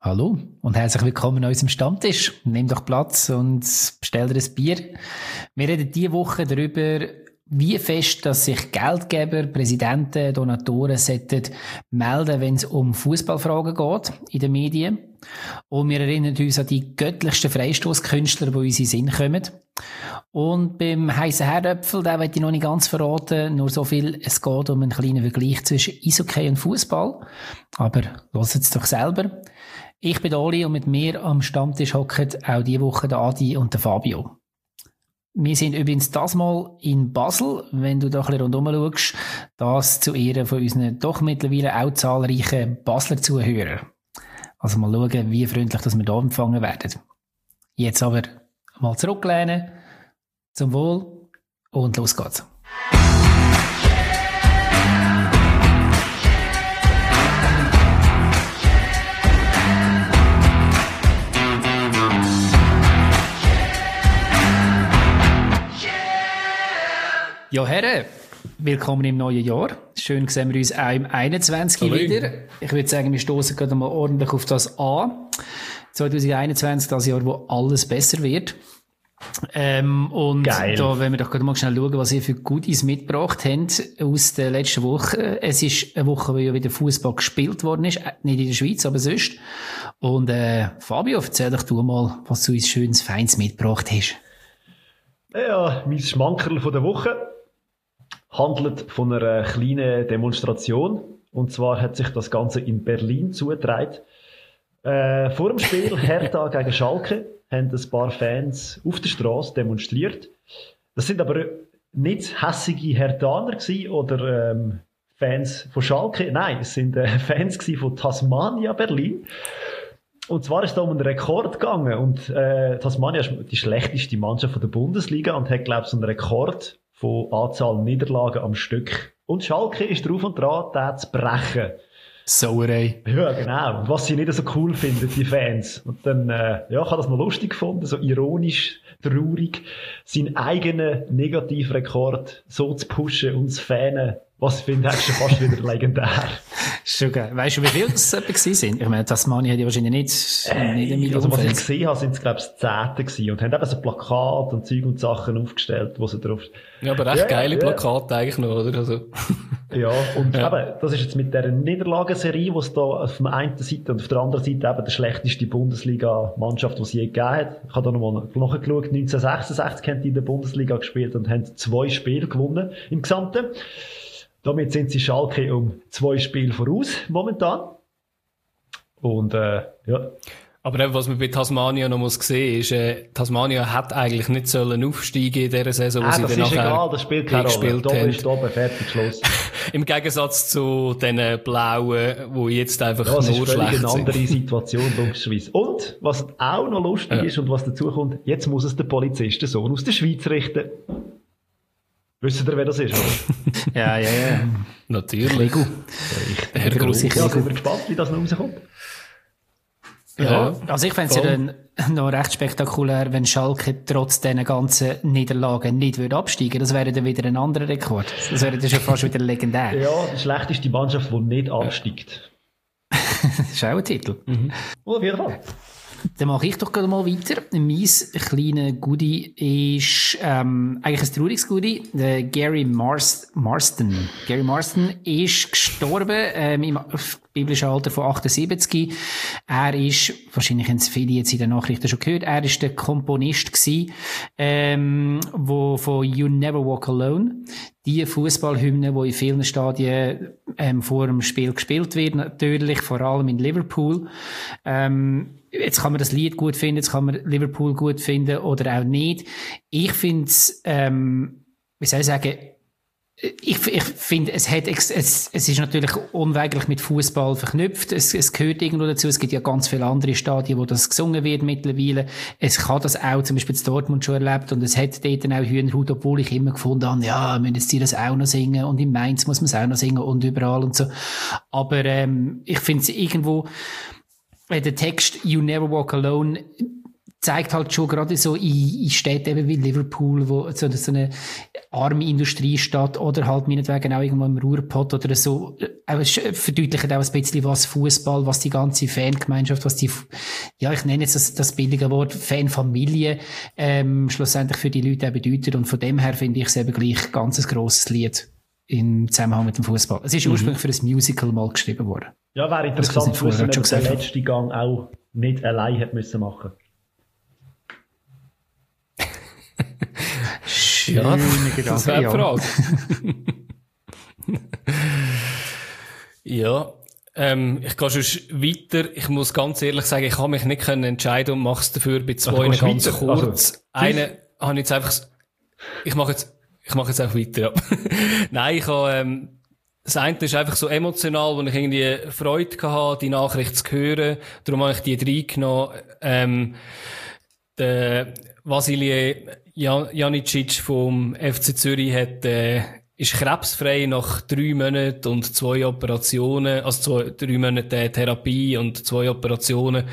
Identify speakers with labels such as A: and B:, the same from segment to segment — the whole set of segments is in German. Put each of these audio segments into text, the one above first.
A: Hallo und herzlich willkommen an unserem Stammtisch. Nimm doch Platz und bestell dir ein Bier. Wir reden diese Woche darüber, wie fest dass sich Geldgeber, Präsidenten, Donatoren sollten melden, wenn es um Fußballfragen geht in den Medien. Und wir erinnern uns an die göttlichsten Freistoßkünstler, die uns in den Sinn kommen. Und beim heissen Herdöpfel, den möchte ich noch nicht ganz verraten, nur so viel, es geht um einen kleinen Vergleich zwischen Eishockey und Fußball. Aber hört es doch selber. Ich bin Oli und mit mir am Stammtisch hocken auch diese Woche der Adi und der Fabio. Wir sind übrigens das Mal in Basel, wenn du da ein bisschen rundherum schaust, das zu Ehren von unseren doch mittlerweile auch zahlreichen Basler Zuhörern. Also mal schauen, wie freundlich dass wir hier empfangen werden. Jetzt aber mal zurücklehnen, zum Wohl und los geht's. Ja, Herren, willkommen im neuen Jahr. Schön sehen wir uns auch im 21.
B: Hallo.
A: wieder. Ich würde sagen, wir stoßen gerade mal ordentlich auf das an. 2021, das Jahr, wo alles besser wird. Und
B: Geil.
A: da wollen wir doch gerade mal schnell schauen, was ihr für Goodies mitgebracht habt aus der letzten Woche. Es ist eine Woche, wo ja wieder Fußball gespielt worden ist. Nicht in der Schweiz, aber sonst. Und Fabio, erzähl doch du mal, was du uns schönes, feins mitgebracht hast.
B: Ja, mein Schmankerl von der Woche handelt von einer kleinen Demonstration. Und zwar hat sich das Ganze in Berlin zugetragen. Vor dem Spiel Hertha gegen Schalke haben ein paar Fans auf der Straße demonstriert. Das sind aber nicht hässige Herthaner gewesen oder Fans von Schalke. Nein, es sind Fans gewesen von Tasmania Berlin. Und zwar ist es da um einen Rekord gegangen. Und Tasmania ist die schlechteste Mannschaft der Bundesliga und hat, glaube ich, so einen Rekord von Anzahl Niederlagen am Stück. Und Schalke ist drauf und dran, den zu brechen.
A: Sauerei.
B: Ja, genau. Und was sie nicht so cool finden, die Fans. Und dann, ich habe das noch lustig gefunden, so ironisch, traurig, seinen eigenen Negativrekord so zu pushen und zu fanen. Was finde ich schon fast wieder legendär.
A: Schon geil. Weißt du, wie viele das gewesen sind? Ich meine, Tasmania hat ja wahrscheinlich nicht eine Million
B: Also, was ich
A: Fans.
B: gesehen habe, sind es, glaube ich, das 10. gewesen. Und haben eben so Plakate und Zeug und Sachen aufgestellt, wo sie drauf...
C: Ja, aber recht geile Plakate eigentlich noch, oder? Also.
B: Ja, und eben, das ist jetzt mit dieser Niederlagenserie, die es da auf der einen Seite und auf der anderen Seite eben die schlechteste Bundesliga-Mannschaft, die es je gegeben hat. Ich habe da nochmal nachgeschaut, 1966 haben die in der Bundesliga gespielt und haben 2 Spiele gewonnen im Gesamten. Damit sind sie Schalke um 2 Spiele voraus, momentan. Und, ja.
C: Aber eben, was man bei Tasmania noch muss sehen, ist, Tasmania hat eigentlich nicht sollen aufsteigen in dieser Saison, wo sie
B: Das
C: dann
B: ist
C: nachher
B: egal, das spielt keine Rolle.
C: gespielt
B: Oben
C: haben.
B: ist oben, fertig, Schluss.
C: Im Gegensatz zu den Blauen, die jetzt einfach
B: Ja, es ist
C: nur
B: völlig
C: schlecht
B: eine
C: sind.
B: andere Situation, logischerweise. Und, was auch noch lustig ist und was dazu kommt, jetzt muss es der Polizistensohn aus der Schweiz richten. Wisst ihr, wer das ist, oder?
A: Ja.
C: Natürlich.
A: Lego.
C: Herr Gross.
B: Ja, sind wir gespannt, wie das noch rauskommt.
A: Ja, also ich fände es ja dann noch recht spektakulär, wenn Schalke trotz diesen ganzen Niederlagen nicht würde absteigen. Das wäre dann wieder ein anderer Rekord. Das wäre dann schon fast wieder legendär.
B: Ja, die schlechteste Mannschaft, die nicht absteigt.
A: Das ist auch ein Titel.
B: Auf jeden Fall.
A: Dann mache ich doch gerade mal weiter. Mein kleiner Goodie ist eigentlich ein trauriges Goodie. Der Gary Marston. Gary Marston ist gestorben im biblischen Alter von 78. Er ist, wahrscheinlich haben es viele jetzt in den Nachrichten schon gehört, er ist der Komponist gewesen, wo von You Never Walk Alone, die Fußballhymne, die in vielen Stadien vor dem Spiel gespielt wird, natürlich, vor allem in Liverpool. Jetzt kann man das Lied gut finden, jetzt kann man Liverpool gut finden oder auch nicht. Ich finde es, wie soll ich sagen, ich finde, es ist natürlich unweigerlich mit Fußball verknüpft. Es gehört irgendwo dazu. Es gibt ja ganz viele andere Stadien, wo das gesungen wird mittlerweile. Es kann das auch zum Beispiel in Dortmund schon erlebt und es hat dort dann auch Hühnerhaut, obwohl ich immer gefunden habe, ja, müssen jetzt die das auch noch singen und in Mainz muss man es auch noch singen und überall und so. Aber ich finde es irgendwo, der Text You Never Walk Alone zeigt halt schon gerade so in Städten eben wie Liverpool, wo so eine arme Industriestadt oder halt meinetwegen auch irgendwo im Ruhrpott oder so, verdeutlicht auch ein bisschen was Fußball, was die ganze Fangemeinschaft, was die, ja, ich nenne jetzt das billige Wort Fanfamilie, schlussendlich für die Leute auch bedeutet. Und von dem her finde ich es eben gleich ganz ein grosses Lied im Zusammenhang mit dem Fußball. Es ist ursprünglich für ein Musical mal geschrieben worden.
B: Ja, wäre interessant zu wissen, ob der letzte Gang auch nicht allein hat müssen machen.
C: Ja, das wäre die Frage. Ja, ich gehe schon weiter. Ich muss ganz ehrlich sagen, ich kann mich nicht entscheiden und mache es dafür bei zwei ganz kurz. Einen habe ich jetzt einfach, ich mache jetzt einfach weiter. Ja. Nein, ich habe, das eine ist einfach so emotional, wo ich irgendwie Freude hatte, die Nachricht zu hören. Darum habe ich die reingenommen. Der Vasilij Janicic vom FC Zürich ist krebsfrei nach 3 Monaten und 2 Operationen, also 3 Monate Therapie und 2 Operationen.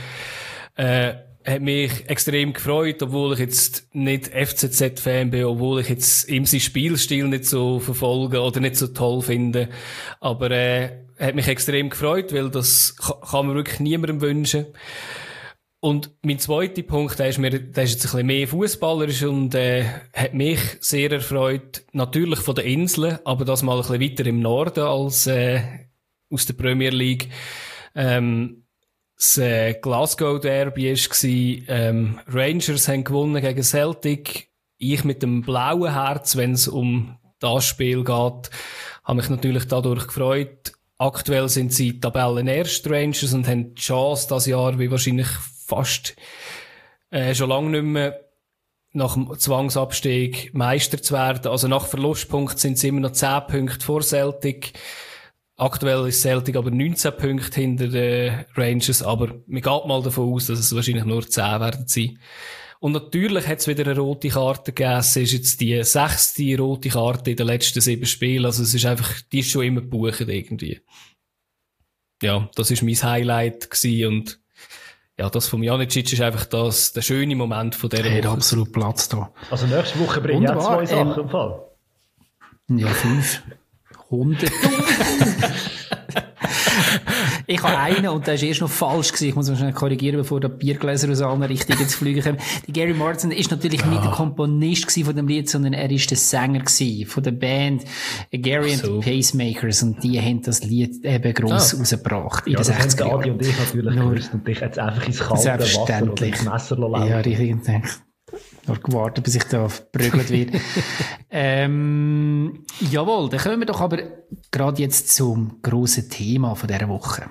C: Hat mich extrem gefreut, obwohl ich jetzt nicht FCZ-Fan bin, obwohl ich jetzt ihm seinen Spielstil nicht so verfolge oder nicht so toll finde. Aber hat mich extrem gefreut, weil das kann man wirklich niemandem wünschen. Und mein zweiter Punkt, der ist jetzt ein bisschen mehr fußballerisch und hat mich sehr erfreut, natürlich von den Inseln, aber das mal ein bisschen weiter im Norden als aus der Premier League. Das Glasgow Derby war, Rangers haben gewonnen gegen Celtic. Ich mit dem blauen Herz, wenn es um das Spiel geht, habe mich natürlich dadurch gefreut. Aktuell sind sie Tabellenerst Rangers und haben die Chance, das Jahr wie wahrscheinlich fast schon lange nicht mehr nach dem Zwangsabstieg Meister zu werden. Also nach Verlustpunkt sind sie immer noch 10 Punkte vor Celtic. Aktuell ist Celtic aber 19 Punkte hinter den Rangers, aber man geht mal davon aus, dass es wahrscheinlich nur 10 werden sein. Und natürlich hat es wieder eine rote Karte gegeben. Es ist jetzt die 6. rote Karte in den letzten 7 Spielen. Also es ist einfach, die ist schon immer gebucht irgendwie. Ja, das ist mein Highlight gewesen und ja, das von Janicic ist einfach der schöne Moment von dieser Woche.
A: Absolut Platz da.
B: Also nächste Woche bringe ich auch 2 Sachen im Fall.
A: Ja, 5. 100. Ich habe einen und der ist erst noch falsch gewesen. Ich muss mich schnell korrigieren, bevor da Biergläser aus allen Richtungen zu fliegen kommen. Die Gary Martin ist natürlich nicht der Komponist gewesen von dem Lied, sondern er ist der Sänger gewesen von der Band Gary and the Pacemakers und die haben das Lied eben gross rausgebracht. In den 60er Jahren.
B: Adi und ich natürlich gewusst und dich jetzt einfach ins kalte Wasser oder ins Messer laufen.
A: Ja, richtig. Noch gewartet, bis ich da verprügelt wird. Jawohl, dann kommen wir doch aber gerade jetzt zum grossen Thema von dieser Woche.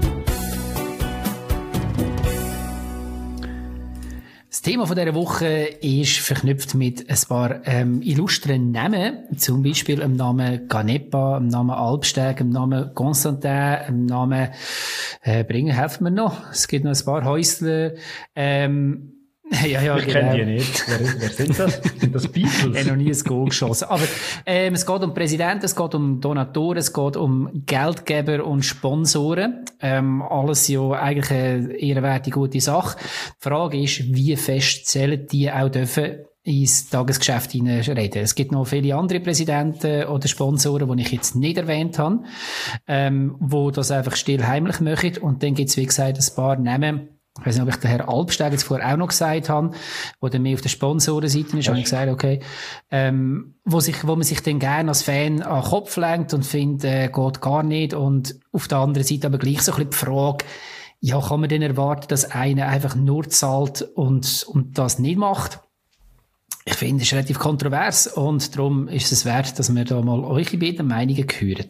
A: Das Thema von dieser Woche ist verknüpft mit ein paar illustren Namen, zum Beispiel dem Namen Canepa, dem Namen Alpsteg, dem Namen Constantin, dem Namen helfen wir noch. Es gibt noch ein paar Häusler. Ja,
B: ich kenne die nicht. Wer sind das? Sind das Beatles?
A: Ich habe noch nie ein Goal geschossen. Aber es geht um Präsidenten, es geht um Donatoren, es geht um Geldgeber und Sponsoren. Alles ja eigentlich eine ehrenwerte, gute Sache. Die Frage ist, wie fest zählen die auch dürfen ins Tagesgeschäft hineinreden. Es gibt noch viele andere Präsidenten oder Sponsoren, die ich jetzt nicht erwähnt habe, wo das einfach still heimlich machen. Und dann gibt es, wie gesagt, ein paar Namen. Ich weiß nicht, ob ich den Herr Alpsteg jetzt vorher auch noch gesagt habe, wo dann mehr auf der Sponsorenseite ist, habe ich gesagt, okay, wo man sich dann gerne als Fan an den Kopf lenkt und findet, geht gar nicht. Und auf der anderen Seite aber gleich so ein bisschen die Frage, ja, kann man denn erwarten, dass einer einfach nur zahlt und das nicht macht? Ich finde, es ist relativ kontrovers und darum ist es wert, dass wir da mal eure beiden Meinungen hören.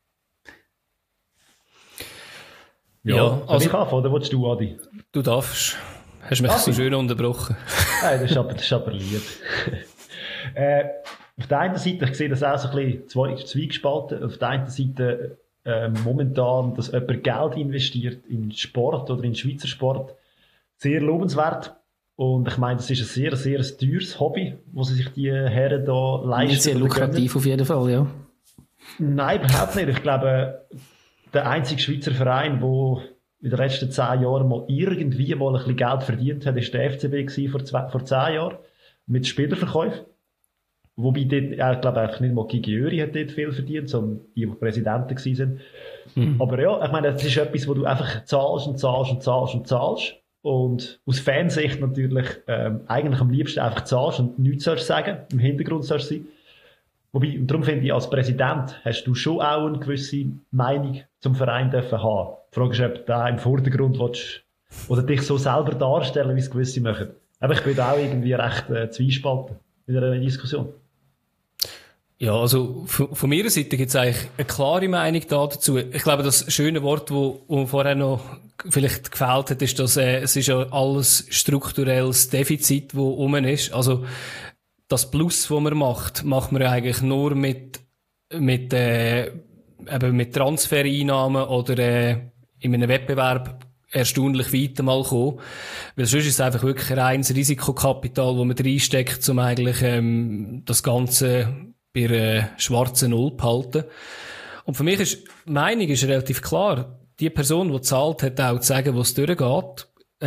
B: Ja, also ich anfangen, oder willst du, Adi?
C: Du darfst. Hast mich so schön unterbrochen.
B: Nein, das ist aber lieb. Auf der einen Seite, ich sehe das auch so ein bisschen zweigespalten. Auf der einen Seite momentan, dass jemand Geld investiert in Sport oder in Schweizer Sport, sehr lobenswert. Und ich meine, das ist ein sehr, sehr teures Hobby, wo sie sich die Herren da leisten.
A: Nicht sehr lukrativ auf jeden Fall, ja.
B: Nein, überhaupt nicht. Ich glaube, der einzige Schweizer Verein, der in den letzten 10 Jahren mal irgendwie mal ein bisschen Geld verdient hat, ist der FCB gewesen, vor 10 Jahren. Mit Spielerverkäufen. Wobei dort, ich glaube einfach nicht mal Gigi Jöri hat dort viel verdient, sondern die Präsidenten gewesen sind. Aber ja, ich meine, das ist etwas, wo du einfach zahlst und zahlst und zahlst und zahlst. Und aus Fansicht natürlich, eigentlich am liebsten einfach zahlst und nichts sollst sagen, im Hintergrund sollst sein. Wobei, und darum finde ich, als Präsident hast du schon auch eine gewisse Meinung zum Verein dürfen haben. Die Frage ist, ob du da im Vordergrund willst, oder dich so selber darstellen, wie es gewisse machen. Aber ich bin da auch irgendwie recht zwiespalten in einer Diskussion.
C: Ja, also von meiner Seite gibt es eigentlich eine klare Meinung dazu. Ich glaube, das schöne Wort, wo vorher noch vielleicht gefehlt hat, ist, dass es ist ja alles strukturelles Defizit, wo rum ist. Also das Plus, das man macht man ja eigentlich nur mit Transfereinnahmen oder in einem Wettbewerb erstaunlich weit mal kommen. Weil sonst ist es einfach wirklich ein reines Risikokapital, das man reinsteckt, um eigentlich das Ganze bei einer schwarzen Null zu behalten. Und für mich ist, die Meinung ist relativ klar. Die Person, die zahlt, hat auch zu sagen, wo es durchgeht.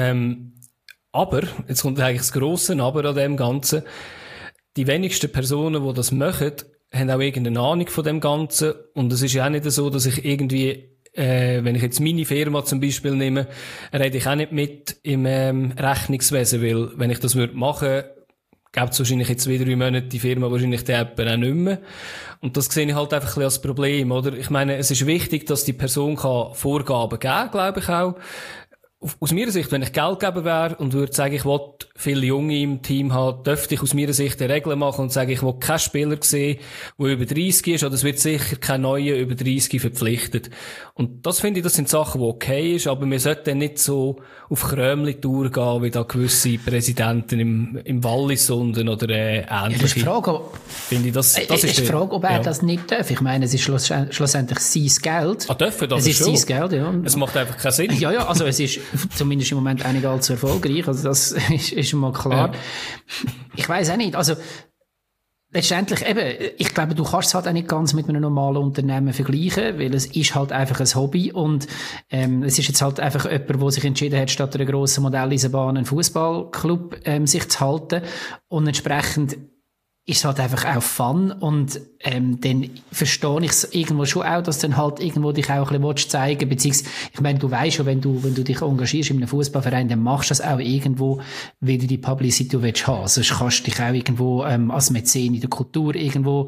C: Aber, jetzt kommt eigentlich das grosse Aber an dem Ganzen. Die wenigsten Personen, die das machen, haben auch irgendeine Ahnung von dem Ganzen. Und es ist ja auch nicht so, dass ich irgendwie, wenn ich jetzt meine Firma zum Beispiel nehme, rede ich auch nicht mit im Rechnungswesen, weil wenn ich das machen würde, gäbe es wahrscheinlich in 2-3 Monaten die Firma wahrscheinlich die App auch nicht mehr. Und das sehe ich halt einfach ein bisschen als Problem, oder? Ich meine, es ist wichtig, dass die Person kann Vorgaben geben, glaube ich auch. Aus meiner Sicht, wenn ich Geldgeber wäre und würde sagen, ich will viele Junge im Team haben, dürfte ich aus meiner Sicht eine Regel machen und sagen, ich will keinen Spieler sehen, der über 30 ist, oder es wird sicher kein neuer über 30 verpflichtet. Und das finde ich, das sind Sachen, die okay ist, aber wir sollten nicht so auf Krömli-Tour gehen, wie da gewisse Präsidenten im Wallis unten oder ähnliche.
A: Ist die Frage,
C: finde ich, das
A: ist die Frage, ob er das nicht darf. Ich meine, es ist schlussendlich sein Geld.
C: Dürfen das
A: es ist
C: schon.
A: Sein Geld, ja.
C: Es macht einfach keinen Sinn.
A: Ja, also es ist zumindest im Moment auch nicht allzu erfolgreich, also das ist schon mal klar. Ja. Ich weiss auch nicht, also letztendlich eben, ich glaube, du kannst es halt auch nicht ganz mit einem normalen Unternehmen vergleichen, weil es ist halt einfach ein Hobby und es ist jetzt halt einfach jemand, der sich entschieden hat, statt einer grossen Modelleisenbahn einen Fußballclub sich zu halten und entsprechend ist es halt einfach auch Fun und dann verstehe ich es irgendwo schon auch, dass dann halt irgendwo dich auch ein bisschen zeigen willst, beziehungsweise, ich meine, du weißt schon, wenn du dich engagierst in einem Fußballverein, dann machst du das auch irgendwo, weil du die Publicity willst haben. Sonst kannst du dich auch irgendwo als Mäzen in der Kultur irgendwo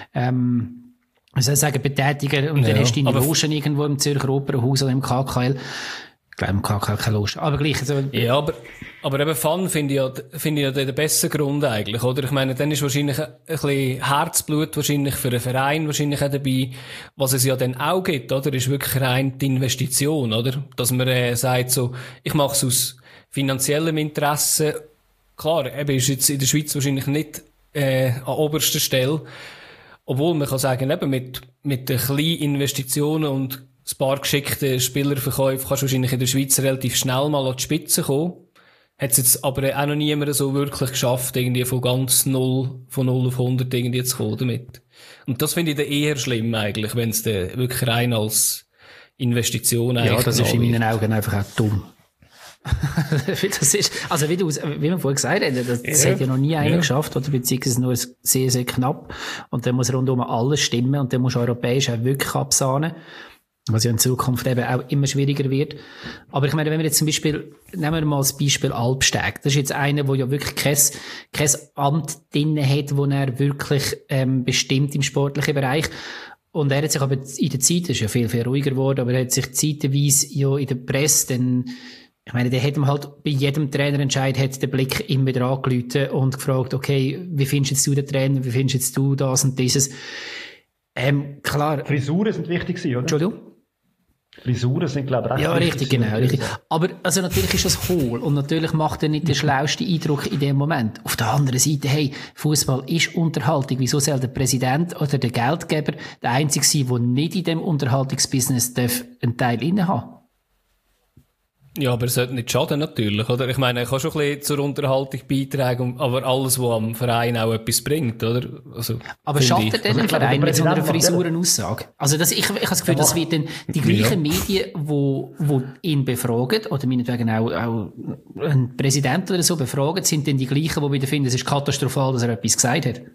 A: wie soll ich sagen, betätigen und dann hast du deine Logen irgendwo im Zürcher Opernhaus oder im KKL. Ich glaube, im KKL keine Lust. Aber gleich. Also,
C: ja, aber eben Fun finde ich ja den besten Grund eigentlich, oder? Ich meine, dann ist wahrscheinlich ein bisschen Herzblut wahrscheinlich für einen Verein wahrscheinlich auch dabei. Was es ja dann auch gibt, oder? Ist wirklich rein die Investition, oder? Dass man sagt so, ich mache es aus finanziellem Interesse. Klar, eben ist jetzt in der Schweiz wahrscheinlich nicht an oberster Stelle. Obwohl man kann sagen, eben mit den kleinen Investitionen und ein paar geschickte Spielerverkäufe kannst du wahrscheinlich in der Schweiz relativ schnell mal an die Spitze kommen. Hat es jetzt aber auch noch niemand so wirklich geschafft, irgendwie von 0 auf 100 irgendwie zu kommen damit. Und das finde ich dann eher schlimm eigentlich, wenn es dann wirklich rein als Investition eigentlich.
A: Ja, das ist in meinen Augen einfach auch dumm. Das ist, also wie wir vorhin gesagt haben, das hat ja noch nie einer geschafft, oder beziehungsweise nur sehr, sehr knapp. Und dann muss rundum alles stimmen und dann muss europäisch auch wirklich absahnen. Was ja in Zukunft eben auch immer schwieriger wird. Aber ich meine, wenn wir jetzt zum Beispiel, nehmen wir mal das Beispiel Albsteg. Das ist jetzt einer, der ja wirklich kein Amt drin hat, wo er wirklich bestimmt im sportlichen Bereich. Und er hat sich aber in der Zeit, das ist ja viel, viel ruhiger geworden, aber er hat sich zeitweise ja in der Presse dann, ich meine, der hat ihm halt bei jedem Trainerentscheid hat der Blick immer wieder angerufen und gefragt, okay, wie findest du den Trainer, wie findest du das und dieses? Klar.
B: Frisuren sind wichtig gewesen, oder?
A: Entschuldigung?
B: Frisuren sind, glaube ich, recht
A: ja, richtig, genau, richtig. Aber, also, natürlich ist das hohl und natürlich macht er nicht den schlausten Eindruck in dem Moment. Auf der anderen Seite, hey, Fußball ist Unterhaltung. Wieso soll der Präsident oder der Geldgeber der Einzige sein, der nicht in dem Unterhaltungsbusiness einen Teil innehaben?
C: Ja, aber es sollte nicht schaden, natürlich, oder? Ich meine, er kann schon ein bisschen zur Unterhaltung beitragen, aber alles, was am Verein auch etwas bringt, oder? Also,
A: aber schadet denn ein Verein mit so einer Frisurenaussage? Also, ich habe das Gefühl, das wird dann die gleichen Medien, die ihn befragen, oder meinetwegen auch ein Präsident oder so befragen, sind dann die gleichen, die wieder finden, es ist katastrophal, dass er etwas gesagt hat.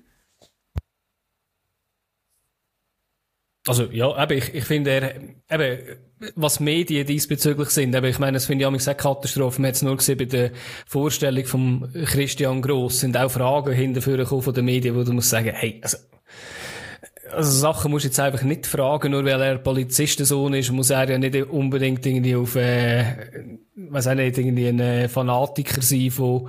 C: Also, ja, eben, ich finde, was Medien diesbezüglich sind, ich meine, das finde ich auch Katastrophe. Man hat es nur gesehen bei der Vorstellung von Christian Gross, sind auch Fragen hinterher von den Medien, wo du musst sagen, hey, also Sachen musst du jetzt einfach nicht fragen, nur weil er Polizistensohn ist, muss er ja nicht unbedingt irgendwie auf, was auch nicht, irgendwie ein Fanatiker sein von,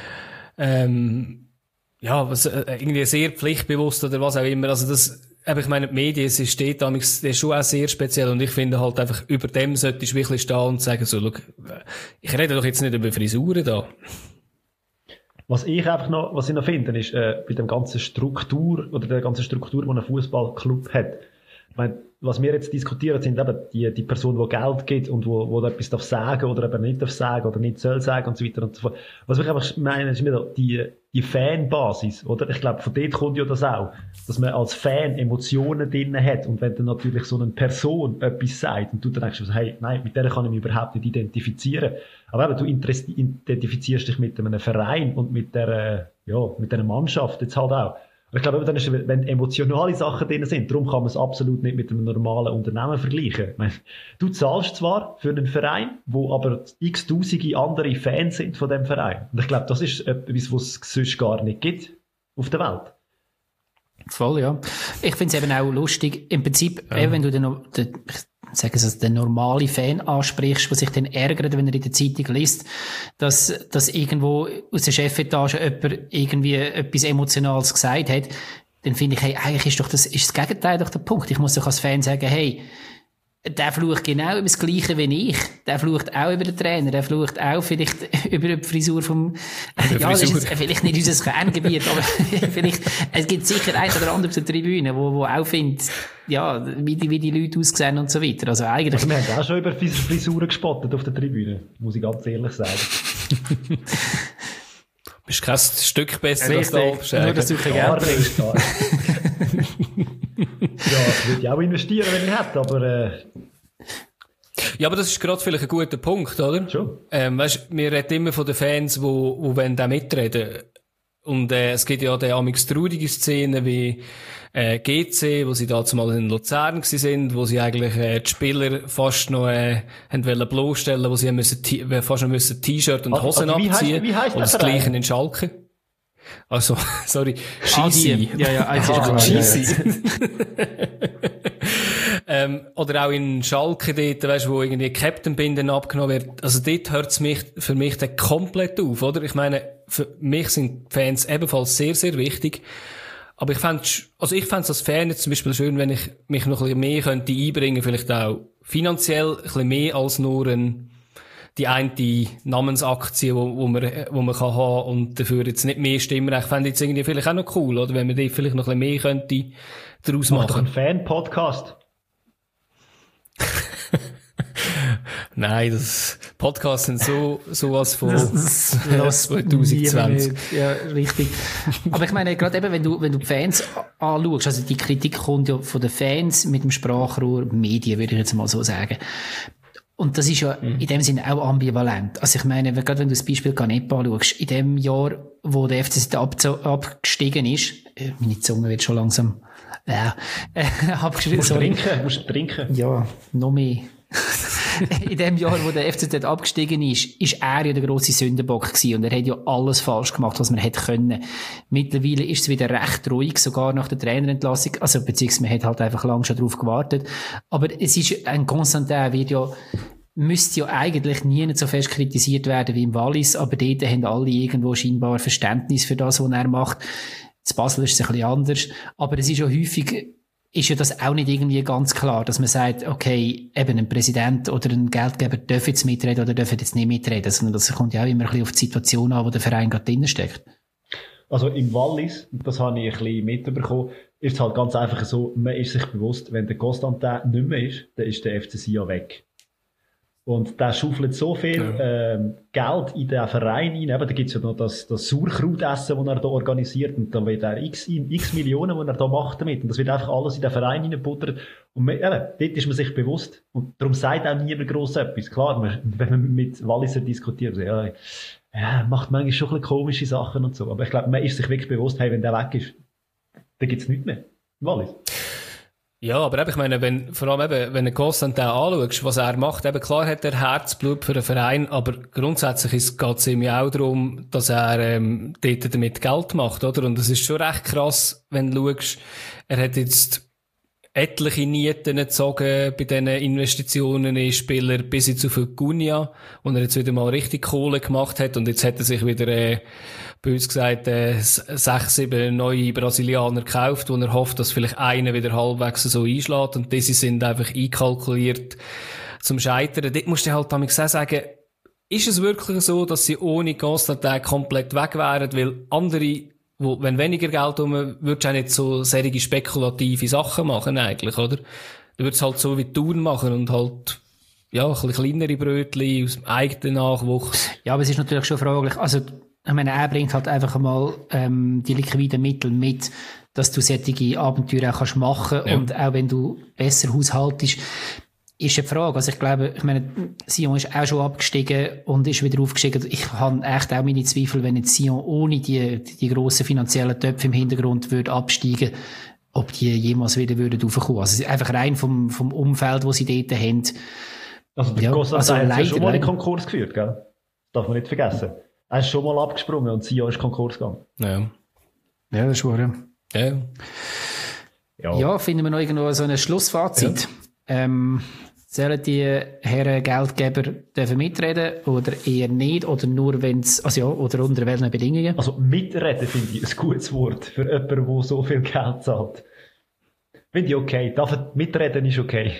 C: irgendwie sehr pflichtbewusst oder was auch immer. Also ich meine, die Medien, es steht damals, das ist schon auch sehr speziell und ich finde halt einfach, über dem solltest du wirklich stehen und sagen, so, schau, ich rede doch jetzt nicht über Frisuren da.
B: Was ich noch finde, ist, bei der ganzen Struktur, die ein Fußballclub hat. Ich meine, was wir jetzt diskutieren, sind eben die Person, die Geld gibt und wo etwas darf sagen oder eben nicht darf sagen oder nicht soll sagen und so weiter und so fort. Was ich einfach meine, ist wieder die Fanbasis, oder? Ich glaube, von dort kommt ja das auch, dass man als Fan Emotionen drin hat und wenn dann natürlich so eine Person etwas sagt und du dann denkst, hey, nein, mit der kann ich mich überhaupt nicht identifizieren. Aber eben, du identifizierst dich mit einem Verein und mit der Mannschaft jetzt halt auch. Ich glaube, dann ist, wenn emotionale Sachen drin sind, darum kann man es absolut nicht mit einem normalen Unternehmen vergleichen. Ich meine, du zahlst zwar für einen Verein, wo aber x-tausende andere Fans sind von dem Verein. Und ich glaube, das ist etwas, was es sonst gar nicht gibt auf der Welt.
A: Voll, ja. Ich finde es eben auch lustig, im Prinzip, wenn du den normalen Fan ansprichst, der sich dann ärgert, wenn er in der Zeitung liest, dass irgendwo aus der Chefetage jemand irgendwie etwas Emotionales gesagt hat, dann finde ich, hey, eigentlich ist das Gegenteil doch der Punkt. Ich muss doch als Fan sagen, hey, der flucht genau über das Gleiche wie ich. Der flucht auch über den Trainer. Der flucht auch vielleicht über die Frisur vom, das ist vielleicht nicht unser Kerngebiet, aber vielleicht, es gibt sicher ein oder andere auf der Tribüne, wo auch findet, ja, wie die Leute aussehen und so weiter. Also eigentlich.
B: Also wir haben auch schon über Frisuren gespottet auf der Tribüne, muss ich ganz ehrlich sagen.
C: Bist kein Stück besser als
A: da. Nur, dass du kein Geld bringst.
B: Ja, ich würde ja auch investieren, wenn ich hätte, aber
C: ja, aber das ist gerade vielleicht ein guter Punkt, oder?
B: Schon.
C: Weißt, wir reden immer von den Fans, wo wollen da mitreden. Und es gibt ja die amix traurige Szenen wie GC, wo sie da zumal in Luzern gewesen sind, wo sie eigentlich die Spieler fast noch haben wollen bloßstellen, wo sie fast noch müssen T-Shirt und Hosen abziehen.
B: Wie heisst
C: und das Gleiche in Schalke. Also, sorry, Scheisse. Oder auch in Schalke dort, weißt, wo irgendwie Captain-Binden abgenommen wird. Also dort hört es für mich dann komplett auf, oder? Ich meine, für mich sind Fans ebenfalls sehr, sehr wichtig. Aber ich fände es als Fan jetzt zum Beispiel schön, wenn ich mich noch ein bisschen mehr könnte einbringen, vielleicht auch finanziell ein bisschen mehr als nur die eine Namensaktie, wo man kann haben und dafür jetzt nicht mehr Stimmrecht. Ich fände jetzt irgendwie vielleicht auch noch cool, oder? Wenn man die vielleicht noch ein bisschen mehr könnte daraus machen.
B: Mach doch einen Fan-Podcast.
C: Nein, Podcasts sind sowas von 2020.
A: Ja, richtig. Aber ich meine, gerade eben, wenn du die Fans anschaust, also die Kritik kommt ja von den Fans mit dem Sprachrohr Medien, würde ich jetzt mal so sagen. Und das ist ja in dem Sinne auch ambivalent. Also ich meine, gerade wenn du das Beispiel Canepa anschaust, in dem Jahr, wo der FCZ abgestiegen ist, meine Zunge wird schon langsam abgeschrieben.
B: Musst du trinken.
A: Ja, noch mehr. In dem Jahr, wo der FCZ abgestiegen ist er ja der grosse Sündenbock gewesen und er hat ja alles falsch gemacht, was man hätte können. Mittlerweile ist es wieder recht ruhig, sogar nach der Trainerentlassung, also beziehungsweise man hat halt einfach lange schon drauf gewartet. Aber es ist ein Constantin müsste ja eigentlich nie nicht so fest kritisiert werden wie im Wallis, aber dort haben alle irgendwo scheinbar Verständnis für das, was er macht. In Basel ist es ein bisschen anders, aber es ist ja häufig ist ja das auch nicht irgendwie ganz klar, dass man sagt, okay, eben ein Präsident oder ein Geldgeber darf jetzt mitreden oder darf jetzt nicht mitreden, sondern das kommt ja auch immer ein bisschen auf die Situation an, wo der Verein gerade drin steckt.
B: Also im Wallis, das habe ich ein bisschen mitbekommen, ist es halt ganz einfach so, man ist sich bewusst, wenn der Constantin nicht mehr ist, dann ist der FC Sion weg. Und der schaufelt so viel Geld in den Verein rein. Eben, da gibt's ja noch das Sauerkrautessen, das er da organisiert. Und dann wird er x Millionen, die er da macht damit. Und das wird einfach alles in den Verein reingebuttert. Und dort ist man sich bewusst. Und darum sagt auch niemand gross etwas. Klar, wenn man mit Walliser diskutiert, so, ja, macht manchmal schon ein bisschen komische Sachen und so. Aber ich glaube, man ist sich wirklich bewusst, hey, wenn der weg ist, dann gibt's nichts mehr. Wallis.
C: Ja, aber eben, ich meine, vor allem eben, wenn du Constantin anschaust, was er macht, eben klar hat er Herzblut für den Verein, aber grundsätzlich geht es ihm ja auch darum, dass er dort damit Geld macht, oder? Und es ist schon recht krass, wenn du schaust, er hat jetzt etliche Nieten gezogen bei diesen Investitionen in Spieler bis hin zu Gunia, und er jetzt wieder mal richtig Kohle gemacht hat, und jetzt hat er sich wieder, bei uns gesagt, 6, 7 neue Brasilianer gekauft, wo er hofft, dass vielleicht einer wieder halbwegs so einschlägt, und diese sind einfach einkalkuliert zum Scheitern. Dort musst du halt damit sagen, ist es wirklich so, dass sie ohne Constantin komplett weg wären, weil andere, wenn weniger Geld rum, würdest du auch nicht so serige spekulative Sachen machen eigentlich, oder? Du würdest halt so wie Thun machen und halt, ja, ein bisschen kleinere Brötchen aus dem eigenen Nachwuchs.
A: Ja, aber es ist natürlich schon fraglich. Also, ich meine, er bringt halt einfach einmal die liquiden Mittel mit, dass du solche Abenteuer auch machen kannst. Ja. Und auch wenn du besser haushaltest, ist eine Frage. Also ich glaube, Sion ist auch schon abgestiegen und ist wieder aufgestiegen. Ich habe echt auch meine Zweifel, wenn jetzt Sion ohne die grossen finanziellen Töpfe im Hintergrund würde absteigen, ob die jemals wieder würden raufkommen. Also einfach rein vom Umfeld, das sie dort haben.
B: Also der Constantin hat ja schon mal in Konkurs geführt, gell? Das darf man nicht vergessen. Er ist schon mal abgesprungen und Sion ist Konkurs gegangen.
C: Ja.
A: Ja, das ist wahr, ja. Ja, finden wir noch irgendwo so ein Schlussfazit. Ja. Sollen die Herren Geldgeber dürfen mitreden oder eher nicht? Oder nur wenn es, also ja, oder unter welchen Bedingungen? Also
B: mitreden finde ich ein gutes Wort für jemanden, der so viel Geld zahlt. Finde ich okay. Mitreden ist okay.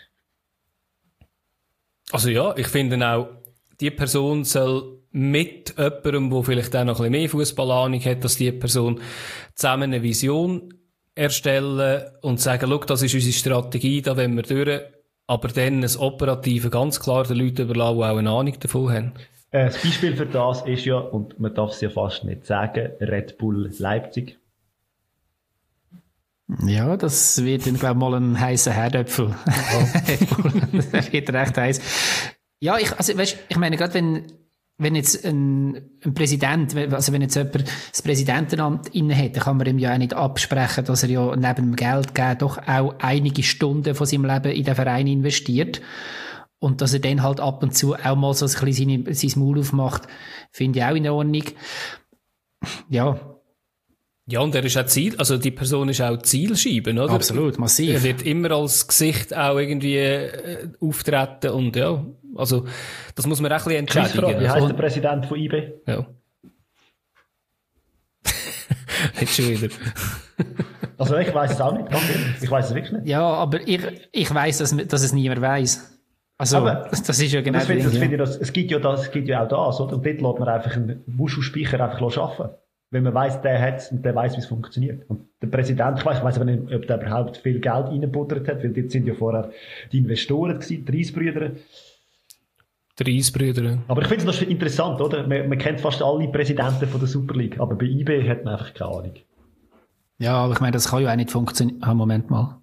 C: Also ja, ich finde auch, die Person soll mit jemandem, der vielleicht auch noch ein bisschen mehr Fußballahnung hat, dass die Person zusammen eine Vision erstellen und sagen, schau, das ist unsere Strategie, da wollen wir durch. Aber dann das Operative ganz klar den Leuten überlassen, die auch eine Ahnung davon haben.
B: Das Beispiel für das ist ja, und man darf es ja fast nicht sagen, Red Bull Leipzig.
A: Ja, das wird dann, glaube ich, mal ein heißer Herdöpfel. Das wird recht heiß. Ja, ich meine, gerade wenn jetzt ein Präsident, also wenn jetzt jemand das Präsidentenamt inne hat, dann kann man ihm ja auch nicht absprechen, dass er ja neben dem Geld geben doch auch einige Stunden von seinem Leben in den Verein investiert. Und dass er dann halt ab und zu auch mal so ein bisschen sein Maul aufmacht, finde ich auch in Ordnung. Ja.
C: Ja, und er ist auch die Person ist auch Zielscheibe, oder?
A: Absolut, massiv.
C: Er wird immer als Gesicht auch irgendwie auftreten und ja, also das muss man auch ein bisschen entscheiden.
B: Wie heisst der Präsident von IB?
C: Ja. Nicht schon wieder.
B: Also ich weiss es auch nicht, ich weiss es wirklich nicht.
A: Ja, aber ich weiss, dass es niemand weiss. Also, aber das ist ja genau
B: das. Es gibt ja auch das, oder? Und dort lässt man einfach einen Wuschelspeicher einfach arbeiten. Wenn man weiss, der hat es und der weiss, wie es funktioniert. Und der Präsident, ich weiss aber nicht, ob der überhaupt viel Geld reingebuttert hat, weil dort sind ja vorher die Investoren gewesen, die Reisbrüder. Aber ich finde es noch interessant, oder? Man kennt fast alle Präsidenten von der Super League, aber bei IB hat man einfach keine Ahnung.
A: Ja, aber ich meine, das kann ja auch nicht funktionieren. Ah, Moment mal.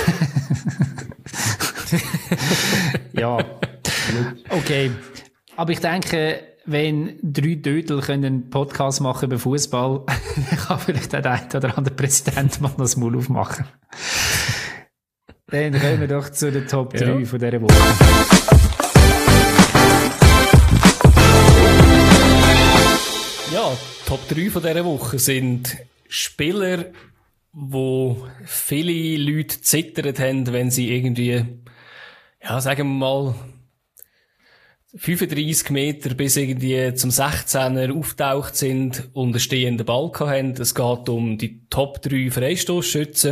A: Ja. Okay. Aber ich denke, wenn 3 Dödel einen Podcast machen über Fußball, kann vielleicht der ein oder andere Präsident mal das Maul aufmachen. Dann kommen wir doch zu den Top 3 von dieser Woche.
C: Ja, Top 3 von dieser Woche sind Spieler, wo viele Leute zittert haben, wenn sie irgendwie, ja, sagen wir mal, 35 Meter bis irgendwie zum 16er auftaucht sind und einen stehenden Ball haben. Es geht um die Top 3 Freistoßschützen.